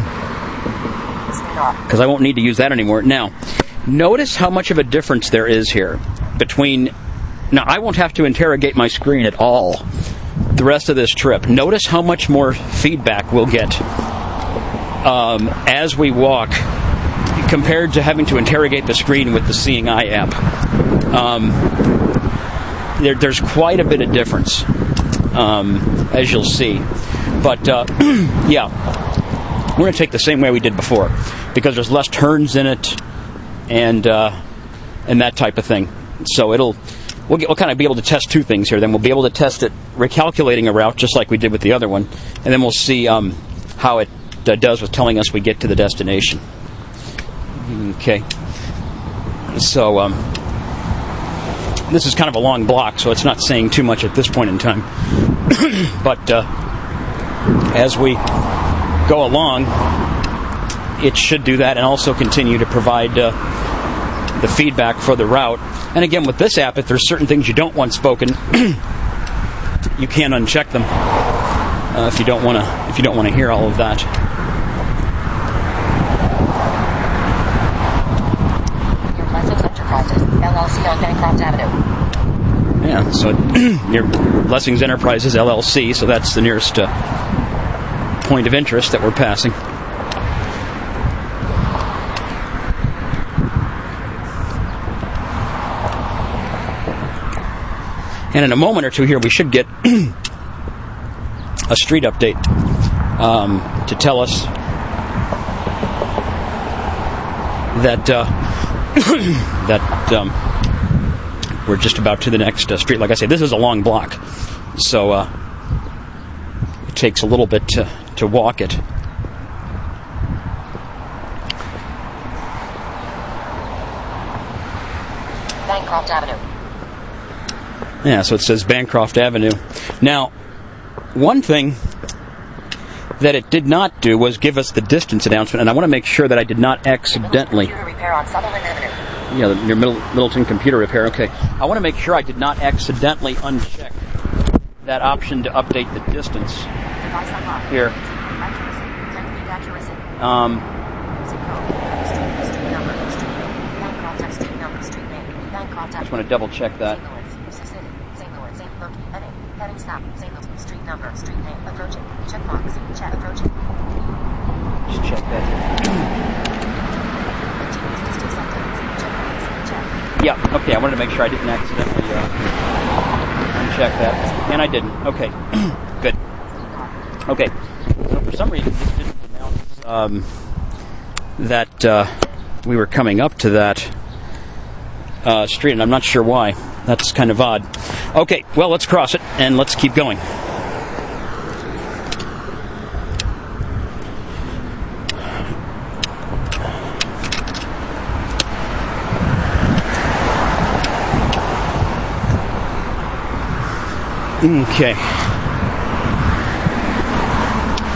because I won't need to use that anymore. Now, notice how much of a difference there is here between... Now, I won't have to interrogate my screen at all the rest of this trip. Notice how much more feedback we'll get um, as we walk compared to having to interrogate the screen with the Seeing Eye app. Um, there, there's quite a bit of difference, um, as you'll see. But, uh, yeah, we're going to take the same way we did before because there's less turns in it and uh, and that type of thing. So it'll we'll, get, we'll kind of be able to test two things here. Then we'll be able to test it recalculating a route just like we did with the other one, and then we'll see um, how it uh, does with telling us we get to the destination. Okay. So um, this is kind of a long block, so it's not saying too much at this point in time. But uh, as we go along, it should do that and also continue to provide uh, the feedback for the route. And again, with this app, if there's certain things you don't want spoken, you can uncheck them uh, if you don't want to. If you don't want to hear all of that. Your Blessings Enterprises, L L C on Bancroft Avenue. Yeah, so near Blessings Enterprises, L L C, so that's the nearest uh, point of interest that we're passing. And in a moment or two here, we should get a street update um, to tell us that uh, that um, we're just about to the next uh, street. Like I say, this is a long block, so uh, it takes a little bit to, to walk it. Bancroft Avenue. Yeah, so it says Bancroft Avenue. Now, one thing that it did not do was give us the distance announcement, and I want to make sure that I did not accidentally... Computer repair on Sutherland Avenue. Yeah, your Middle, Middleton computer repair, okay. I want to make sure I did not accidentally uncheck that option to update the distance here. Um, I just want to double check that. Street number, street name, approaching, checkbox, check, approaching. Just check that. Yeah, okay, I wanted to make sure I didn't accidentally uh, uncheck that. And I didn't. Okay, good. Okay, so for some reason this didn't announce um, that uh, we were coming up to that uh, street, and I'm not sure why. That's kind of odd. Okay, well, let's cross it, and let's keep going. Okay.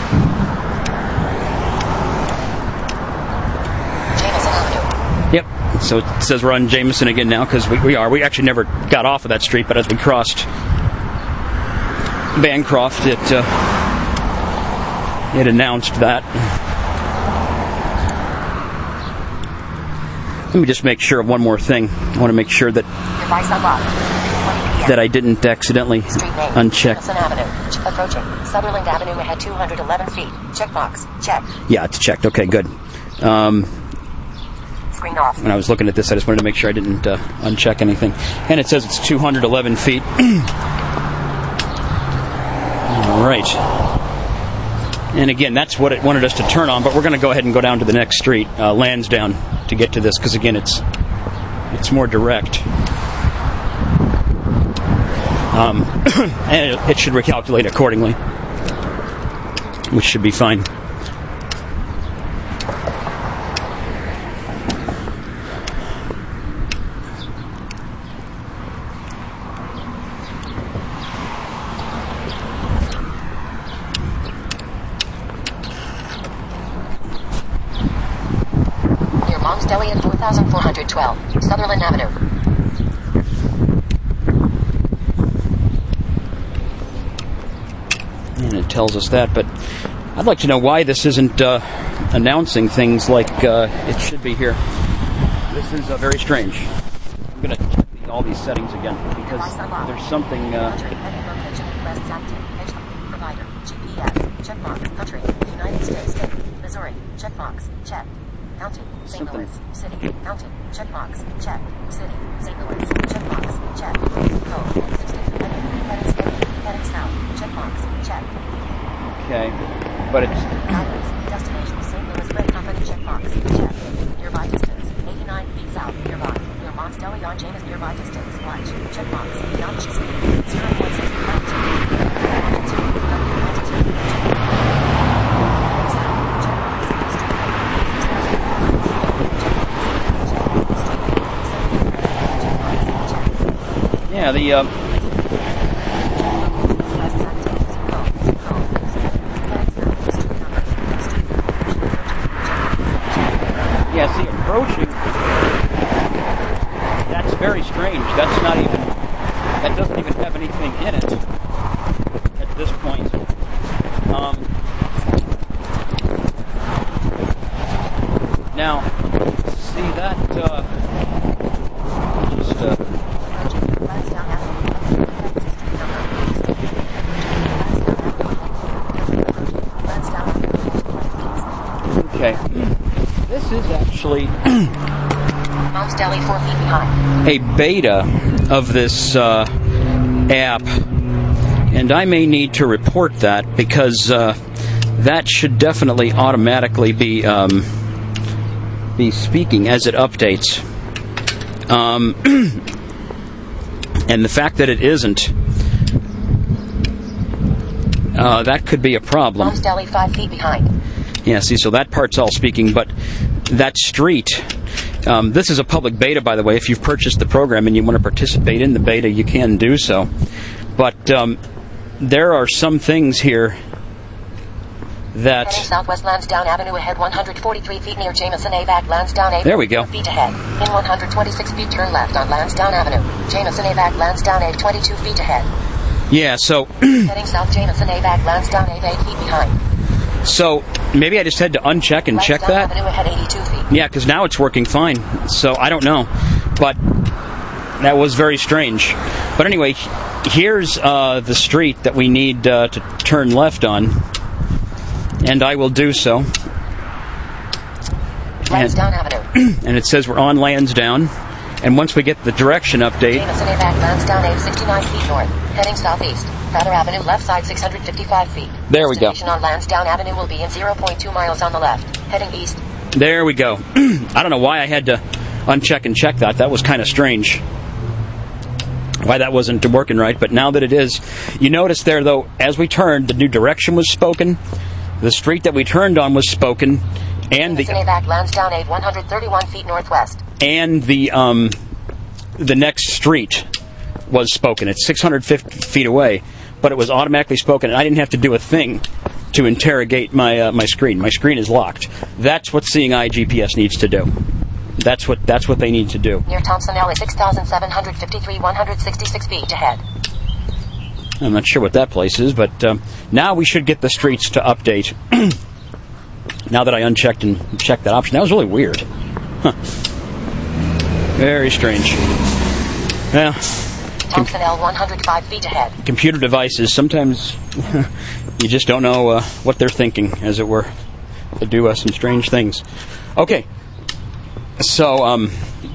Yep, So it says we're on Jameson again now, because we, we are. We actually never got off of that street, but as we crossed Bancroft, it, uh, it announced that. Let me just make sure of one more thing. I want to make sure that that I didn't accidentally uncheck. Approaching Sutherland Avenue ahead two hundred eleven feet. Checkbox. Check. Yeah, it's checked. Okay, good. Um, Screen off. When I was looking at this, I just wanted to make sure I didn't uh, uncheck anything. And it says it's two hundred eleven feet. All right. And again, that's what it wanted us to turn on, but we're going to go ahead and go down to the next street, uh, Lansdowne, to get to this, because again, it's it's more direct. Um, and it, it should recalculate accordingly, which should be fine. Near Mom's Deli at four thousand four hundred twelve Sutherland Avenue. And it tells us that, but I'd like to know why this isn't uh, announcing things like uh, it should be here. This is uh, very strange. I'm going to check the, all these settings again, because there's something... Uh, Provider, G P S, checkbox, country, United States, state, Missouri, checkbox, check, county, Saint Louis, city, county, checkbox, check, city, Saint Louis, checkbox, check, code, sixty, heading, heading south, checkbox, check. Okay, but it's... Guidance, destination, Saint Louis Freight Company, checkbox, check, nearby distance, eighty-nine feet south, nearby, near Mom's Deli on James, nearby distance, watch, checkbox, beyond speed, zero point six altitude. Yeah, the... Uh, yeah, see, approaching, that's very strange. That's not even... That doesn't even have anything in it at this point. Um, now, see that... Uh, just... Uh, Okay. This is actually Mom's Deli four feet behind. a beta of this uh, app, and I may need to report that, because uh, that should definitely automatically be um, be speaking as it updates. Um, and the fact that it isn't, uh, that could be a problem. Mom's Deli five feet behind. Yeah, see, so that part's all speaking, but that street, um, this is a public beta, by the way. If you've purchased the program and you want to participate in the beta, you can do so. But um, there are some things here that... Heading southwest Lansdowne Avenue ahead one hundred forty-three feet near Jameson A back Lansdowne A. There we go. feet ahead. In one hundred twenty-six feet turn left on Lansdowne Avenue. Jameson A back Lansdowne A twenty-two feet ahead. Yeah, so... Heading south Jameson A back Lansdowne A eight feet behind. So maybe I just had to uncheck and check that. Avenue ahead eighty-two feet. Yeah, because now it's working fine. So I don't know. But that was very strange. But anyway, here's uh, the street that we need uh, to turn left on. And I will do so. Lansdowne Avenue. And it says we're on Lansdowne. And once we get the direction update... Jameson A back Lansdowne A sixty-nine feet north. Heading southeast. Powder Avenue left side six hundred fifty-five feet. There we go. Destination on Lansdowne Avenue will be in zero point two miles on the left. Heading east. There we go. I don't know why I had to uncheck and check that. That was kind of strange. Why that wasn't working right, but now that it is. You notice there, though, as we turned, the new direction was spoken. The street that we turned on was spoken. And the... Jameson A back Lansdowne A one hundred thirty-one feet northwest. And the, um, the next street was spoken. It's six hundred fifty feet away, but it was automatically spoken, and I didn't have to do a thing to interrogate my uh, my screen. My screen is locked. That's what Seeing Eye G P S needs to do. That's what that's what they need to do. Near Thompson Alley, six thousand seven hundred fifty-three, one hundred sixty-six feet ahead. I'm not sure what that place is, but um, now we should get the streets to update. Now that I unchecked and checked that option. That was really weird. Huh. Very strange. Well, Thompson L, one hundred five feet ahead. Computer devices, sometimes you just don't know uh, what they're thinking, as it were. They do uh, some strange things. Okay. So, um...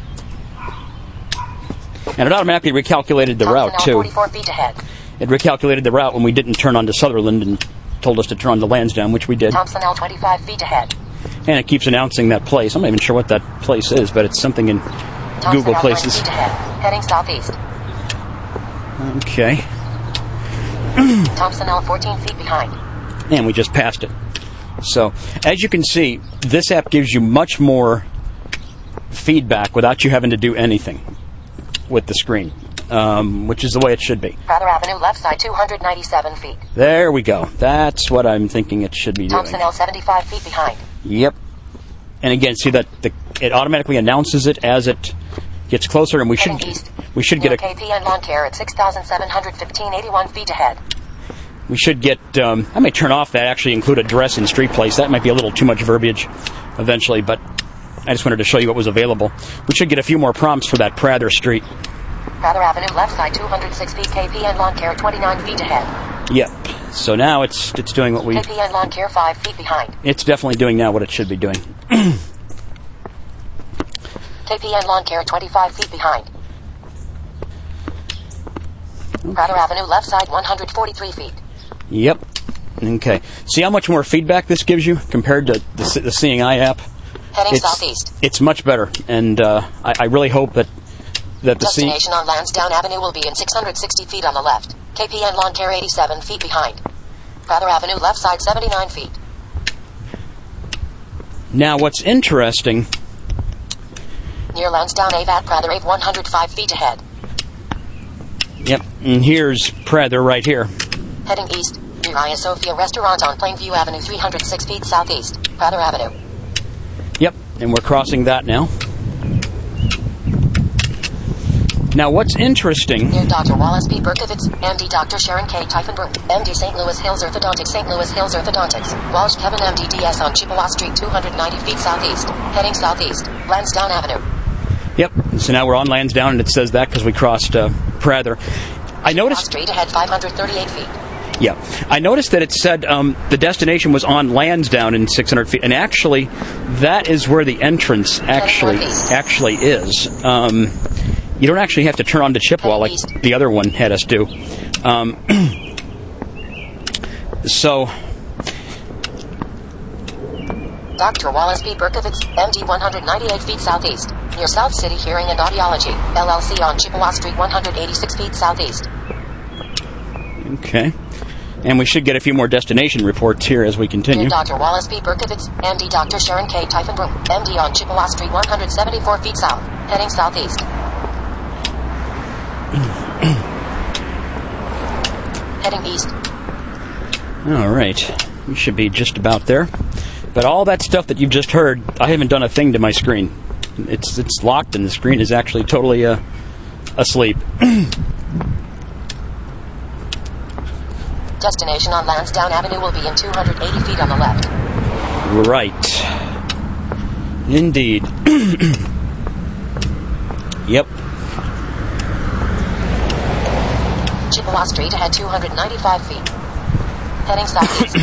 and it automatically recalculated the Thompson route, L, too. forty-four feet ahead. It recalculated the route when we didn't turn onto Sutherland and told us to turn on to Lansdowne, which we did. Thompson L, twenty-five feet ahead. And it keeps announcing that place. I'm not even sure what that place is, but it's something in Thompson Google L, Places. feet ahead. Heading southeast. Okay. Thompson L, fourteen feet behind. And we just passed it. So, as you can see, this app gives you much more feedback without you having to do anything with the screen, um, which is the way it should be. Prather Avenue, left side, two hundred ninety-seven feet. There we go. That's what I'm thinking it should be doing. Thompson L, seventy-five feet behind. Yep. And again, see that the, it automatically announces it as it gets closer, and we should Heading east. we should Near get a K P N Lawn Care at six thousand seven hundred fifteen, eighty-one feet ahead. we should get. Um, I may turn off that actually include address and street place. That might be a little too much verbiage eventually, but I just wanted to show you what was available. We should get a few more prompts for that Prather Street. Prather Avenue, left side, two hundred six feet. K P N Lawn Care, twenty-nine feet ahead. Yep. So now it's it's doing what we. K P N Lawn Care, five feet behind. It's definitely doing now what it should be doing. K P N Lawn Care, twenty-five feet behind. Okay. Prather Avenue, left side, one hundred forty-three feet. Yep. Okay. See how much more feedback this gives you compared to the, the Seeing Eye app? Heading it's, southeast. It's much better, and uh, I, I really hope that that the Destination Seeing... on Lansdowne Avenue will be in six hundred sixty feet on the left. K P N Lawn Care, eighty-seven feet behind. Prather Avenue, left side, seventy-nine feet. Now, what's interesting... Near Lansdowne Ave at Prather Ave, one hundred five feet ahead. Yep, and here's Prather right here. Heading east, near Hagia Sophia Restaurant on Plainview Avenue, three hundred six feet southeast. Prather Avenue. Yep, and we're crossing that now. Now, what's interesting... Near Doctor Wallace P. Berkovitz, M D Doctor Sharon K. Tiefenberg, M D Saint Louis Hills Orthodontics, Saint Louis Hills Orthodontics, Walsh Kevin M D D S on Chippewa Street, two hundred ninety feet southeast. Heading southeast, Lansdowne Avenue. Yep, so now we're on Lansdowne, and it says that because we crossed uh, Prather. I noticed... Street ahead, five hundred thirty-eight feet. Yeah, I noticed that it said um, the destination was on Lansdowne in six hundred feet, and actually, that is where the entrance actually actually is. Um, you don't actually have to turn on to Chippewa like the other one had us do. Um, so... Doctor Wallace P. Berkovitz, M D, one hundred ninety-eight feet southeast. Near South City Hearing and Audiology, L L C on Chippewa Street, one hundred eighty-six feet southeast. Okay. And we should get a few more destination reports here as we continue. Near Doctor Wallace P. Berkovitz, M D Doctor Sharon K. Tiefenberg, M D on Chippewa Street, one hundred seventy-four feet south. Heading southeast. Heading east. All right. We should be just about there. But all that stuff that you've just heard, I haven't done a thing to my screen. It's it's locked and the screen is actually totally uh, asleep. Destination on Lansdowne Avenue will be in two hundred eighty feet on the left. Right. Indeed. Yep. Chippewa Street ahead, two hundred ninety-five feet. Heading southeast.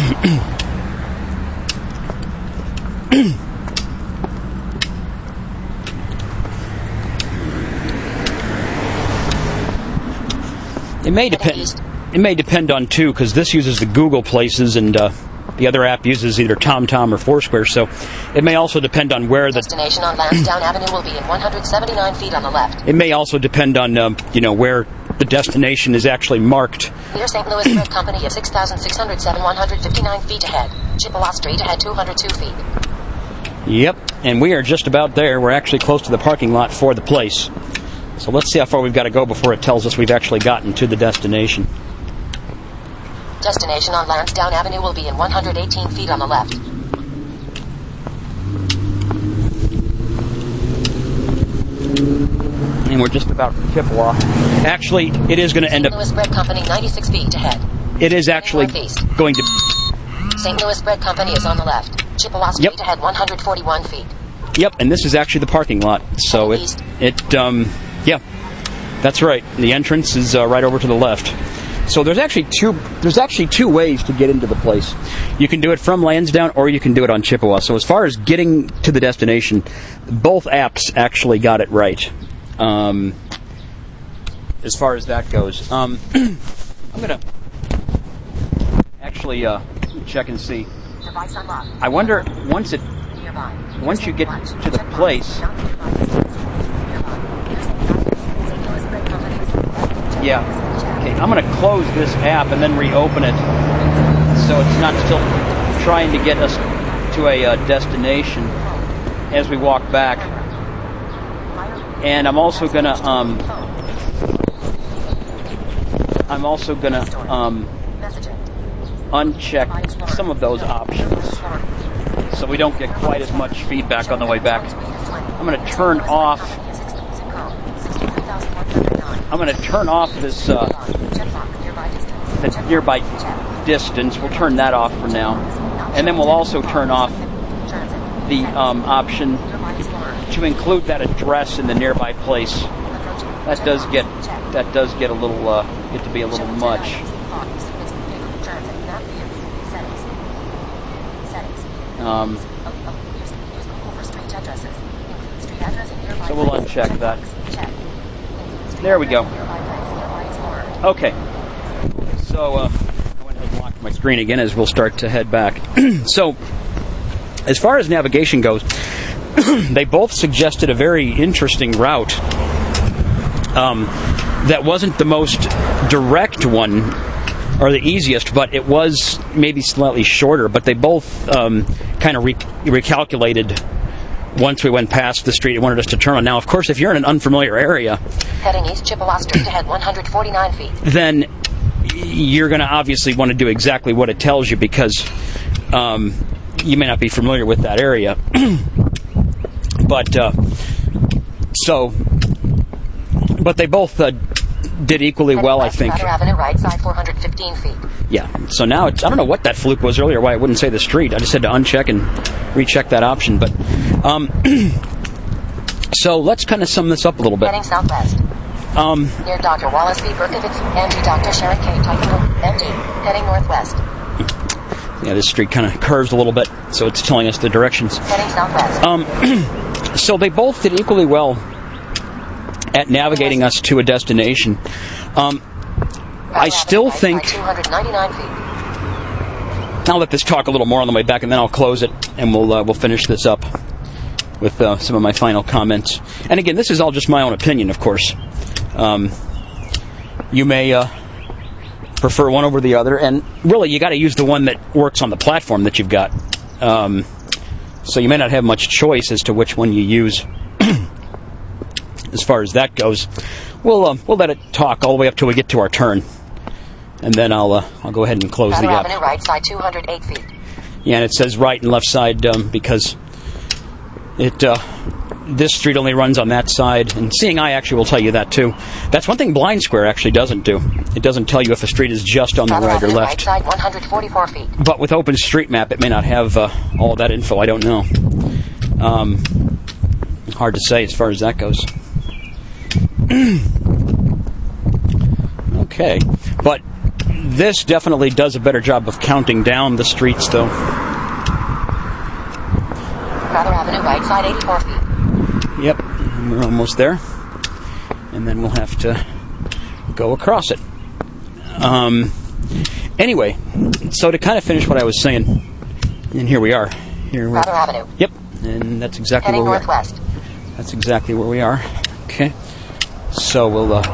It may depend. It may depend on too, because this uses the Google Places, and uh, the other app uses either TomTom or Foursquare. So it may also depend on where the destination on Lansdowne Avenue will be in one hundred seventy-nine feet on the left. It may also depend on um, you know where the destination is actually marked. Near Saint Louis Bread Company at six thousand six hundred seven, one hundred fifty-nine feet ahead. Chippewa Street ahead, two hundred two feet. Yep, and we are just about there. We're actually close to the parking lot for the place. So let's see how far we've got to go before it tells us we've actually gotten to the destination. Destination on Lansdowne Avenue will be in one hundred eighteen feet on the left. and we're just about Chippewa. Actually, it is going to end Saint up... Louis Bread Company, ninety-six feet ahead. It is actually Northeast. going to... Saint Louis Bread Company is on the left. Chippewa Street Yep. ahead, one hundred forty-one feet. Yep, and this is actually the parking lot. So it, East. it, um, yeah, that's right. The entrance is uh, right over to the left. So there's actually two. There's actually two ways to get into the place. You can do it from Lansdowne, or you can do it on Chippewa. So as far as getting to the destination, both apps actually got it right. Um, as far as that goes, um, I'm gonna actually uh, check and see. Device unlocked. I wonder once it Nearby. once you get to the place. Yeah. Okay, I'm going to close this app and then reopen it so it's not still trying to get us to a uh, destination as we walk back. And I'm also going to um, I'm also going to um, uncheck some of those options so we don't get quite as much feedback on the way back. I'm going to turn off I'm going to turn off this uh, the nearby distance. We'll turn that off for now, and then we'll also turn off the um, option to include that address in the nearby place. That does get that does get a little uh, get to be a little much. Um, so we'll uncheck that. There we go. Okay. So uh, I went ahead and locked my screen again as we'll start to head back. So, as far as navigation goes, they both suggested a very interesting route um, that wasn't the most direct one or the easiest, but it was maybe slightly shorter. But they both um, kind of re- recalculated once we went past the street it wanted us to turn on. Now, of course, if you're in an unfamiliar area, heading east Chippewa Street ahead, one hundred forty-nine feet. Then you're going to obviously want to do exactly what it tells you because um, you may not be familiar with that area. but uh, so, but they both uh, did equally heading well, I west, think. Powder Avenue, right side, four hundred fifteen feet. Yeah. So now it's, I don't know what that fluke was earlier, why it wouldn't say the street. I just had to uncheck and recheck that option. But um, so let's kind of sum this up a little bit. Heading southwest. Um, Near Doctor Wallace B. Berkowitz, M D Doctor Sharon K. Tycho, M D. Heading northwest. yeah, this street kind of curves a little bit, so it's telling us the directions. Heading southwest. Um, so they both did equally well at navigating us to a destination. Um, I still think two hundred ninety-nine feet. I'll let this talk a little more on the way back, and then I'll close it, and we'll uh, we'll finish this up with uh, some of my final comments. And again, this is all just my own opinion, of course. Um, you may uh, prefer one over the other, and really, you got to use the one that works on the platform that you've got. Um, so you may not have much choice as to which one you use. As far as that goes, we'll uh, we'll let it talk all the way up till we get to our turn, and then I'll uh, I'll go ahead and close Powder the app. Avenue, right side, two hundred eight feet. Yeah, and it says right and left side um, because it uh, this street only runs on that side, and Seeing Eye actually will tell you that too. That's one thing Blind Square actually doesn't do. It doesn't tell you if a street is just on the Powder right or Avenue, left. right side, one hundred forty-four feet. But with OpenStreetMap, it may not have uh, all that info. I don't know. Um, hard to say as far as that goes. Okay, but this definitely does a better job of counting down the streets, though. Powder Avenue, right side, eighty-four feet. Yep, we're almost there, and then we'll have to go across it. Um, anyway, so to kind of finish what I was saying, and here we are. Here we Powder Avenue. Yep, and that's exactly Heading where we northwest. are. That's exactly where we are. Okay. So we'll, uh,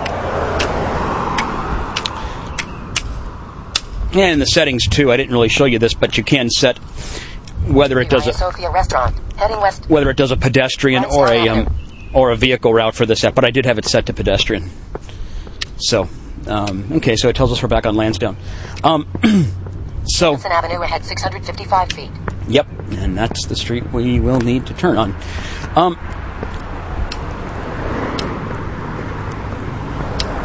and in the settings too, I didn't really show you this, but you can set whether it does a Sophia Restaurant. Heading west. whether it does a pedestrian or a um, or a vehicle route for this app. But I did have it set to pedestrian. So, um, okay, so it tells us we're back on Lansdowne. Um, so, Hudson Avenue ahead, six hundred fifty-five feet. Yep, and that's the street we will need to turn on. Um.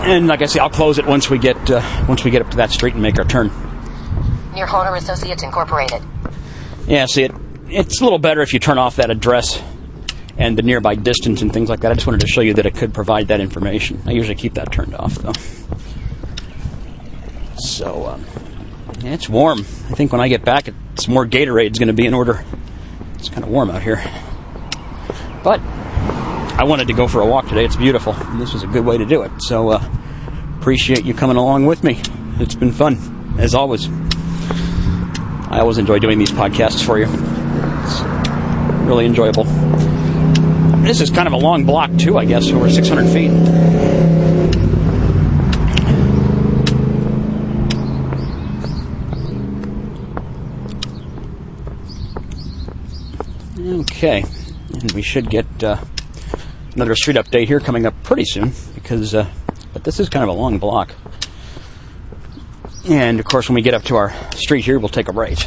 And like I say, I'll close it once we get uh, once we get up to that street and make our turn. Near Horner Associates Incorporated. Yeah, see, it it's a little better if you turn off that address and the nearby distance and things like that. I just wanted to show you that it could provide that information. I usually keep that turned off, though. So, um, yeah, it's warm. I think when I get back, it's more Gatorade's going to be in order. It's kind of warm out here. But I wanted to go for a walk today. It's beautiful. And this was a good way to do it. So, uh, appreciate you coming along with me. It's been fun, as always. I always enjoy doing these podcasts for you. It's really enjoyable. This is kind of a long block, too, I guess, over six hundred feet. Okay, and we should get uh, another street update here coming up pretty soon, because, uh, but this is kind of a long block. And, of course, when we get up to our street here, we'll take a right.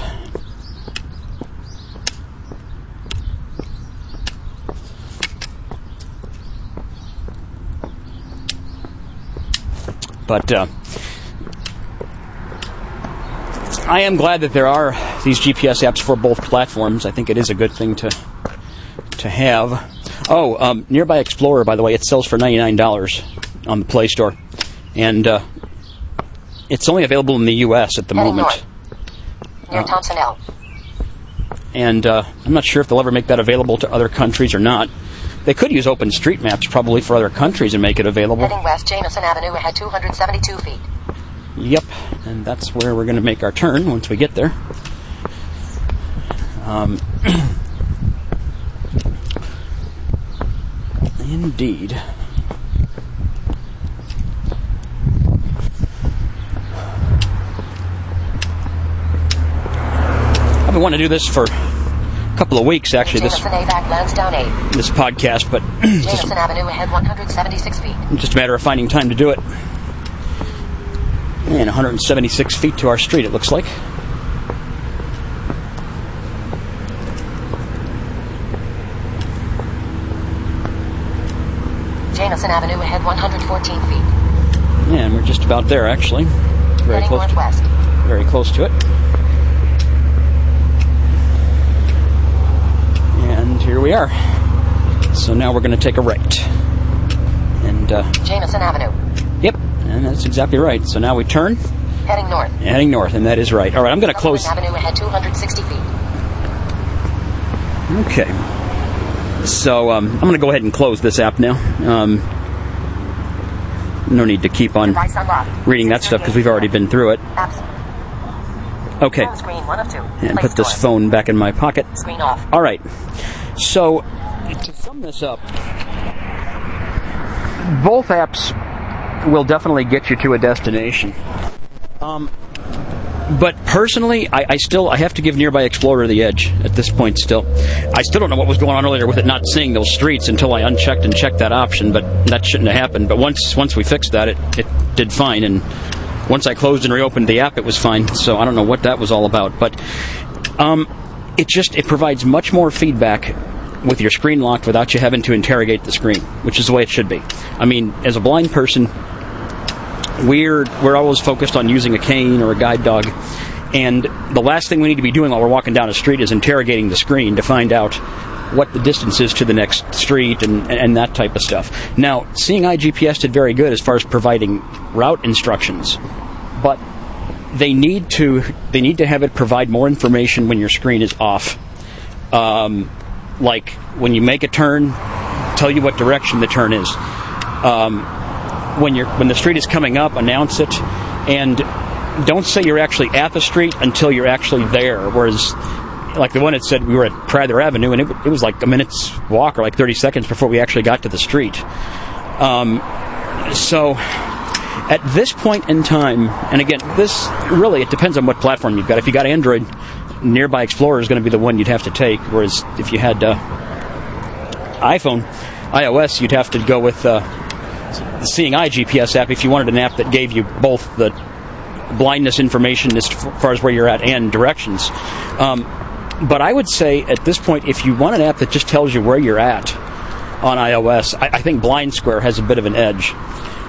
But uh, I am glad that there are these G P S apps for both platforms. I think it is a good thing to to have. Oh, um, Nearby Explorer, by the way, it sells for ninety-nine dollars on the Play Store. And uh, it's only available in the U S at the Heading moment. north. Near Uh, Thompson L. And uh, I'm not sure if they'll ever make that available to other countries or not. They could use OpenStreetMaps probably for other countries and make it available. Heading west, Jameson Avenue ahead two hundred seventy-two feet. Yep, and that's where we're going to make our turn once we get there. Um, indeed. I've been wanting to do this for a couple of weeks, actually, this Jameson A back Lansdowne eight. this podcast, but it's just, Jameson Avenue ahead one hundred seventy-six feet. just a matter of finding time to do it. And one hundred seventy-six feet to our street, it looks like. Jameson Avenue ahead one hundred fourteen feet. Yeah, and we're just about there, actually. Very Heading close to, northwest. very close to it. And here we are. So now we're going to take a right. And, uh, Jameson Avenue. yep, and that's exactly right. So now we turn, Heading north. heading north, and that is right. All right, I'm going to close. Sutherland Avenue ahead two hundred sixty feet. Okay. So um, I'm going to go ahead and close this app now. Um, no need to keep on Device unlocked. reading that stuff because we've already been through it. Apps. Okay. Home screen one of two. And Play put this Store. phone back in my pocket. Screen off. All right. So, to sum this up, both apps will definitely get you to a destination. Um, but personally, I, I still I have to give Nearby Explorer the edge at this point still. I still don't know what was going on earlier with it not seeing those streets until I unchecked and checked that option, but that shouldn't have happened. But once once we fixed that, it, it did fine. And once I closed and reopened the app, it was fine. So I don't know what that was all about. But um, it just it provides much more feedback with your screen locked without you having to interrogate the screen, which is the way it should be. I mean, as a blind person, we're we're always focused on using a cane or a guide dog, and the last thing we need to be doing while we're walking down a street is interrogating the screen to find out what the distance is to the next street and, and that type of stuff. Now, Seeing Eye G P S did very good as far as providing route instructions, but they need to they need to have it provide more information when your screen is off. Um, like when you make a turn, tell you what direction the turn is. Um, when you're when the street is coming up, announce it, and don't say you're actually at the street until you're actually there. Whereas, like the one that said we were at Prather Avenue, and it, it was like a minute's walk or like thirty seconds before we actually got to the street. Um, so at this point in time, and again, this really it depends on what platform you've got. If you got Android, Nearby Explorer is going to be the one you'd have to take. Whereas if you had uh, iPhone, iOS, you'd have to go with uh, the Seeing Eye G P S app if you wanted an app that gave you both the blindness information as far as where you're at and directions. Um, but I would say at this point, if you want an app that just tells you where you're at on iOS, I, I think Blind Square has a bit of an edge.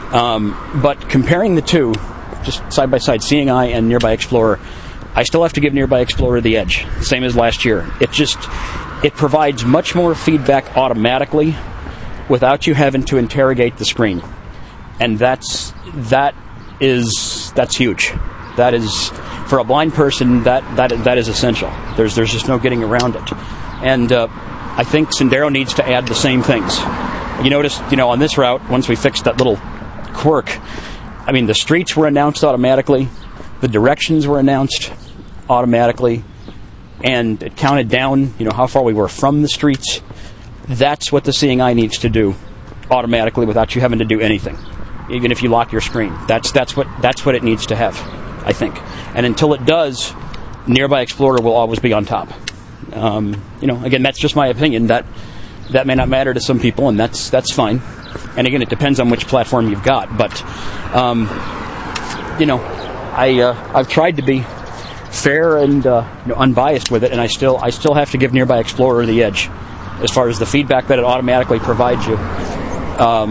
Um, but comparing the two, just side by side, Seeing Eye and Nearby Explorer, I still have to give Nearby Explorer the edge, same as last year. It just, it provides much more feedback automatically without you having to interrogate the screen. And that's, that is, that's huge. That is, for a blind person, that, that, that is essential. There's, there's just no getting around it. And, uh, I think Sendero needs to add the same things. You notice, you know, on this route, once we fixed that little quirk, I mean, the streets were announced automatically, the directions were announced automatically, and it counted down, you know, how far we were from the streets. That's what the Seeing Eye needs to do automatically without you having to do anything, even if you lock your screen. That's that's what that's what it needs to have, I think. And until it does, Nearby Explorer will always be on top. Um, you know, again, that's just my opinion. That that may not matter to some people, and that's that's fine. And again, it depends on which platform you've got. But um, you know, I uh, I've tried to be fair and uh, you know, unbiased with it, and I still I still have to give Nearby Explorer the edge as far as the feedback that it automatically provides you, um,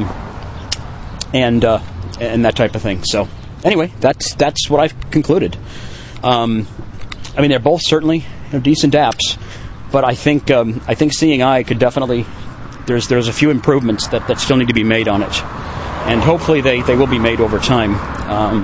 and uh, and that type of thing. So anyway, that's that's what I've concluded. Um, I mean, they're both certainly, you know, decent apps, but I think um, I think Seeing Eye could definitely, there's there's a few improvements that, that still need to be made on it, and hopefully they, they will be made over time. Um,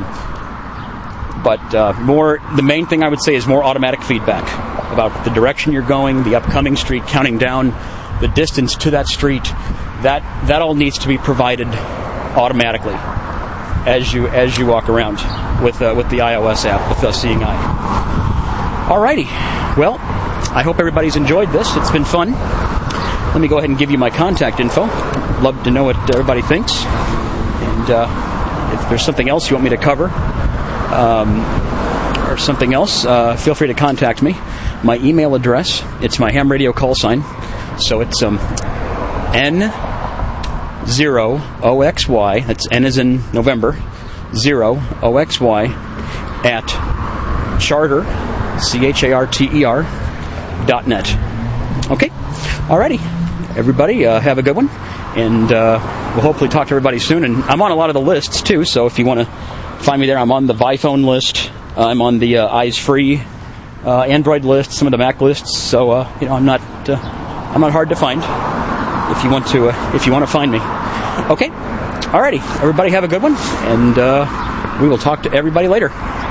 but uh, more, the main thing I would say is more automatic feedback about the direction you're going, the upcoming street, counting down the distance to that street. That that all needs to be provided automatically as you as you walk around with uh, with the iOS app, with uh, Seeing Eye. Alrighty, well, I hope everybody's enjoyed this. It's been fun. Let me go ahead and give you my contact info. Love to know what everybody thinks. And uh, if there's something else you want me to cover, um, or something else, uh, feel free to contact me. My email address, it's my ham radio call sign. So it's um, N zero O X Y, that's N as in November, zero O X Y, at charter, C H A R T E R, dot net. Okay? Alrighty. Everybody, uh, have a good one. And uh, we'll hopefully talk to everybody soon. And I'm on a lot of the lists, too, so if you want to find me there, I'm on the ViPhone list. Uh, I'm on the uh, Eyes Free uh, Android list, some of the Mac lists. So, uh, you know, I'm not uh, I'm not hard to find if you want to uh, if you want to find me. Okay? Alrighty. Everybody have a good one. And uh, we will talk to everybody later.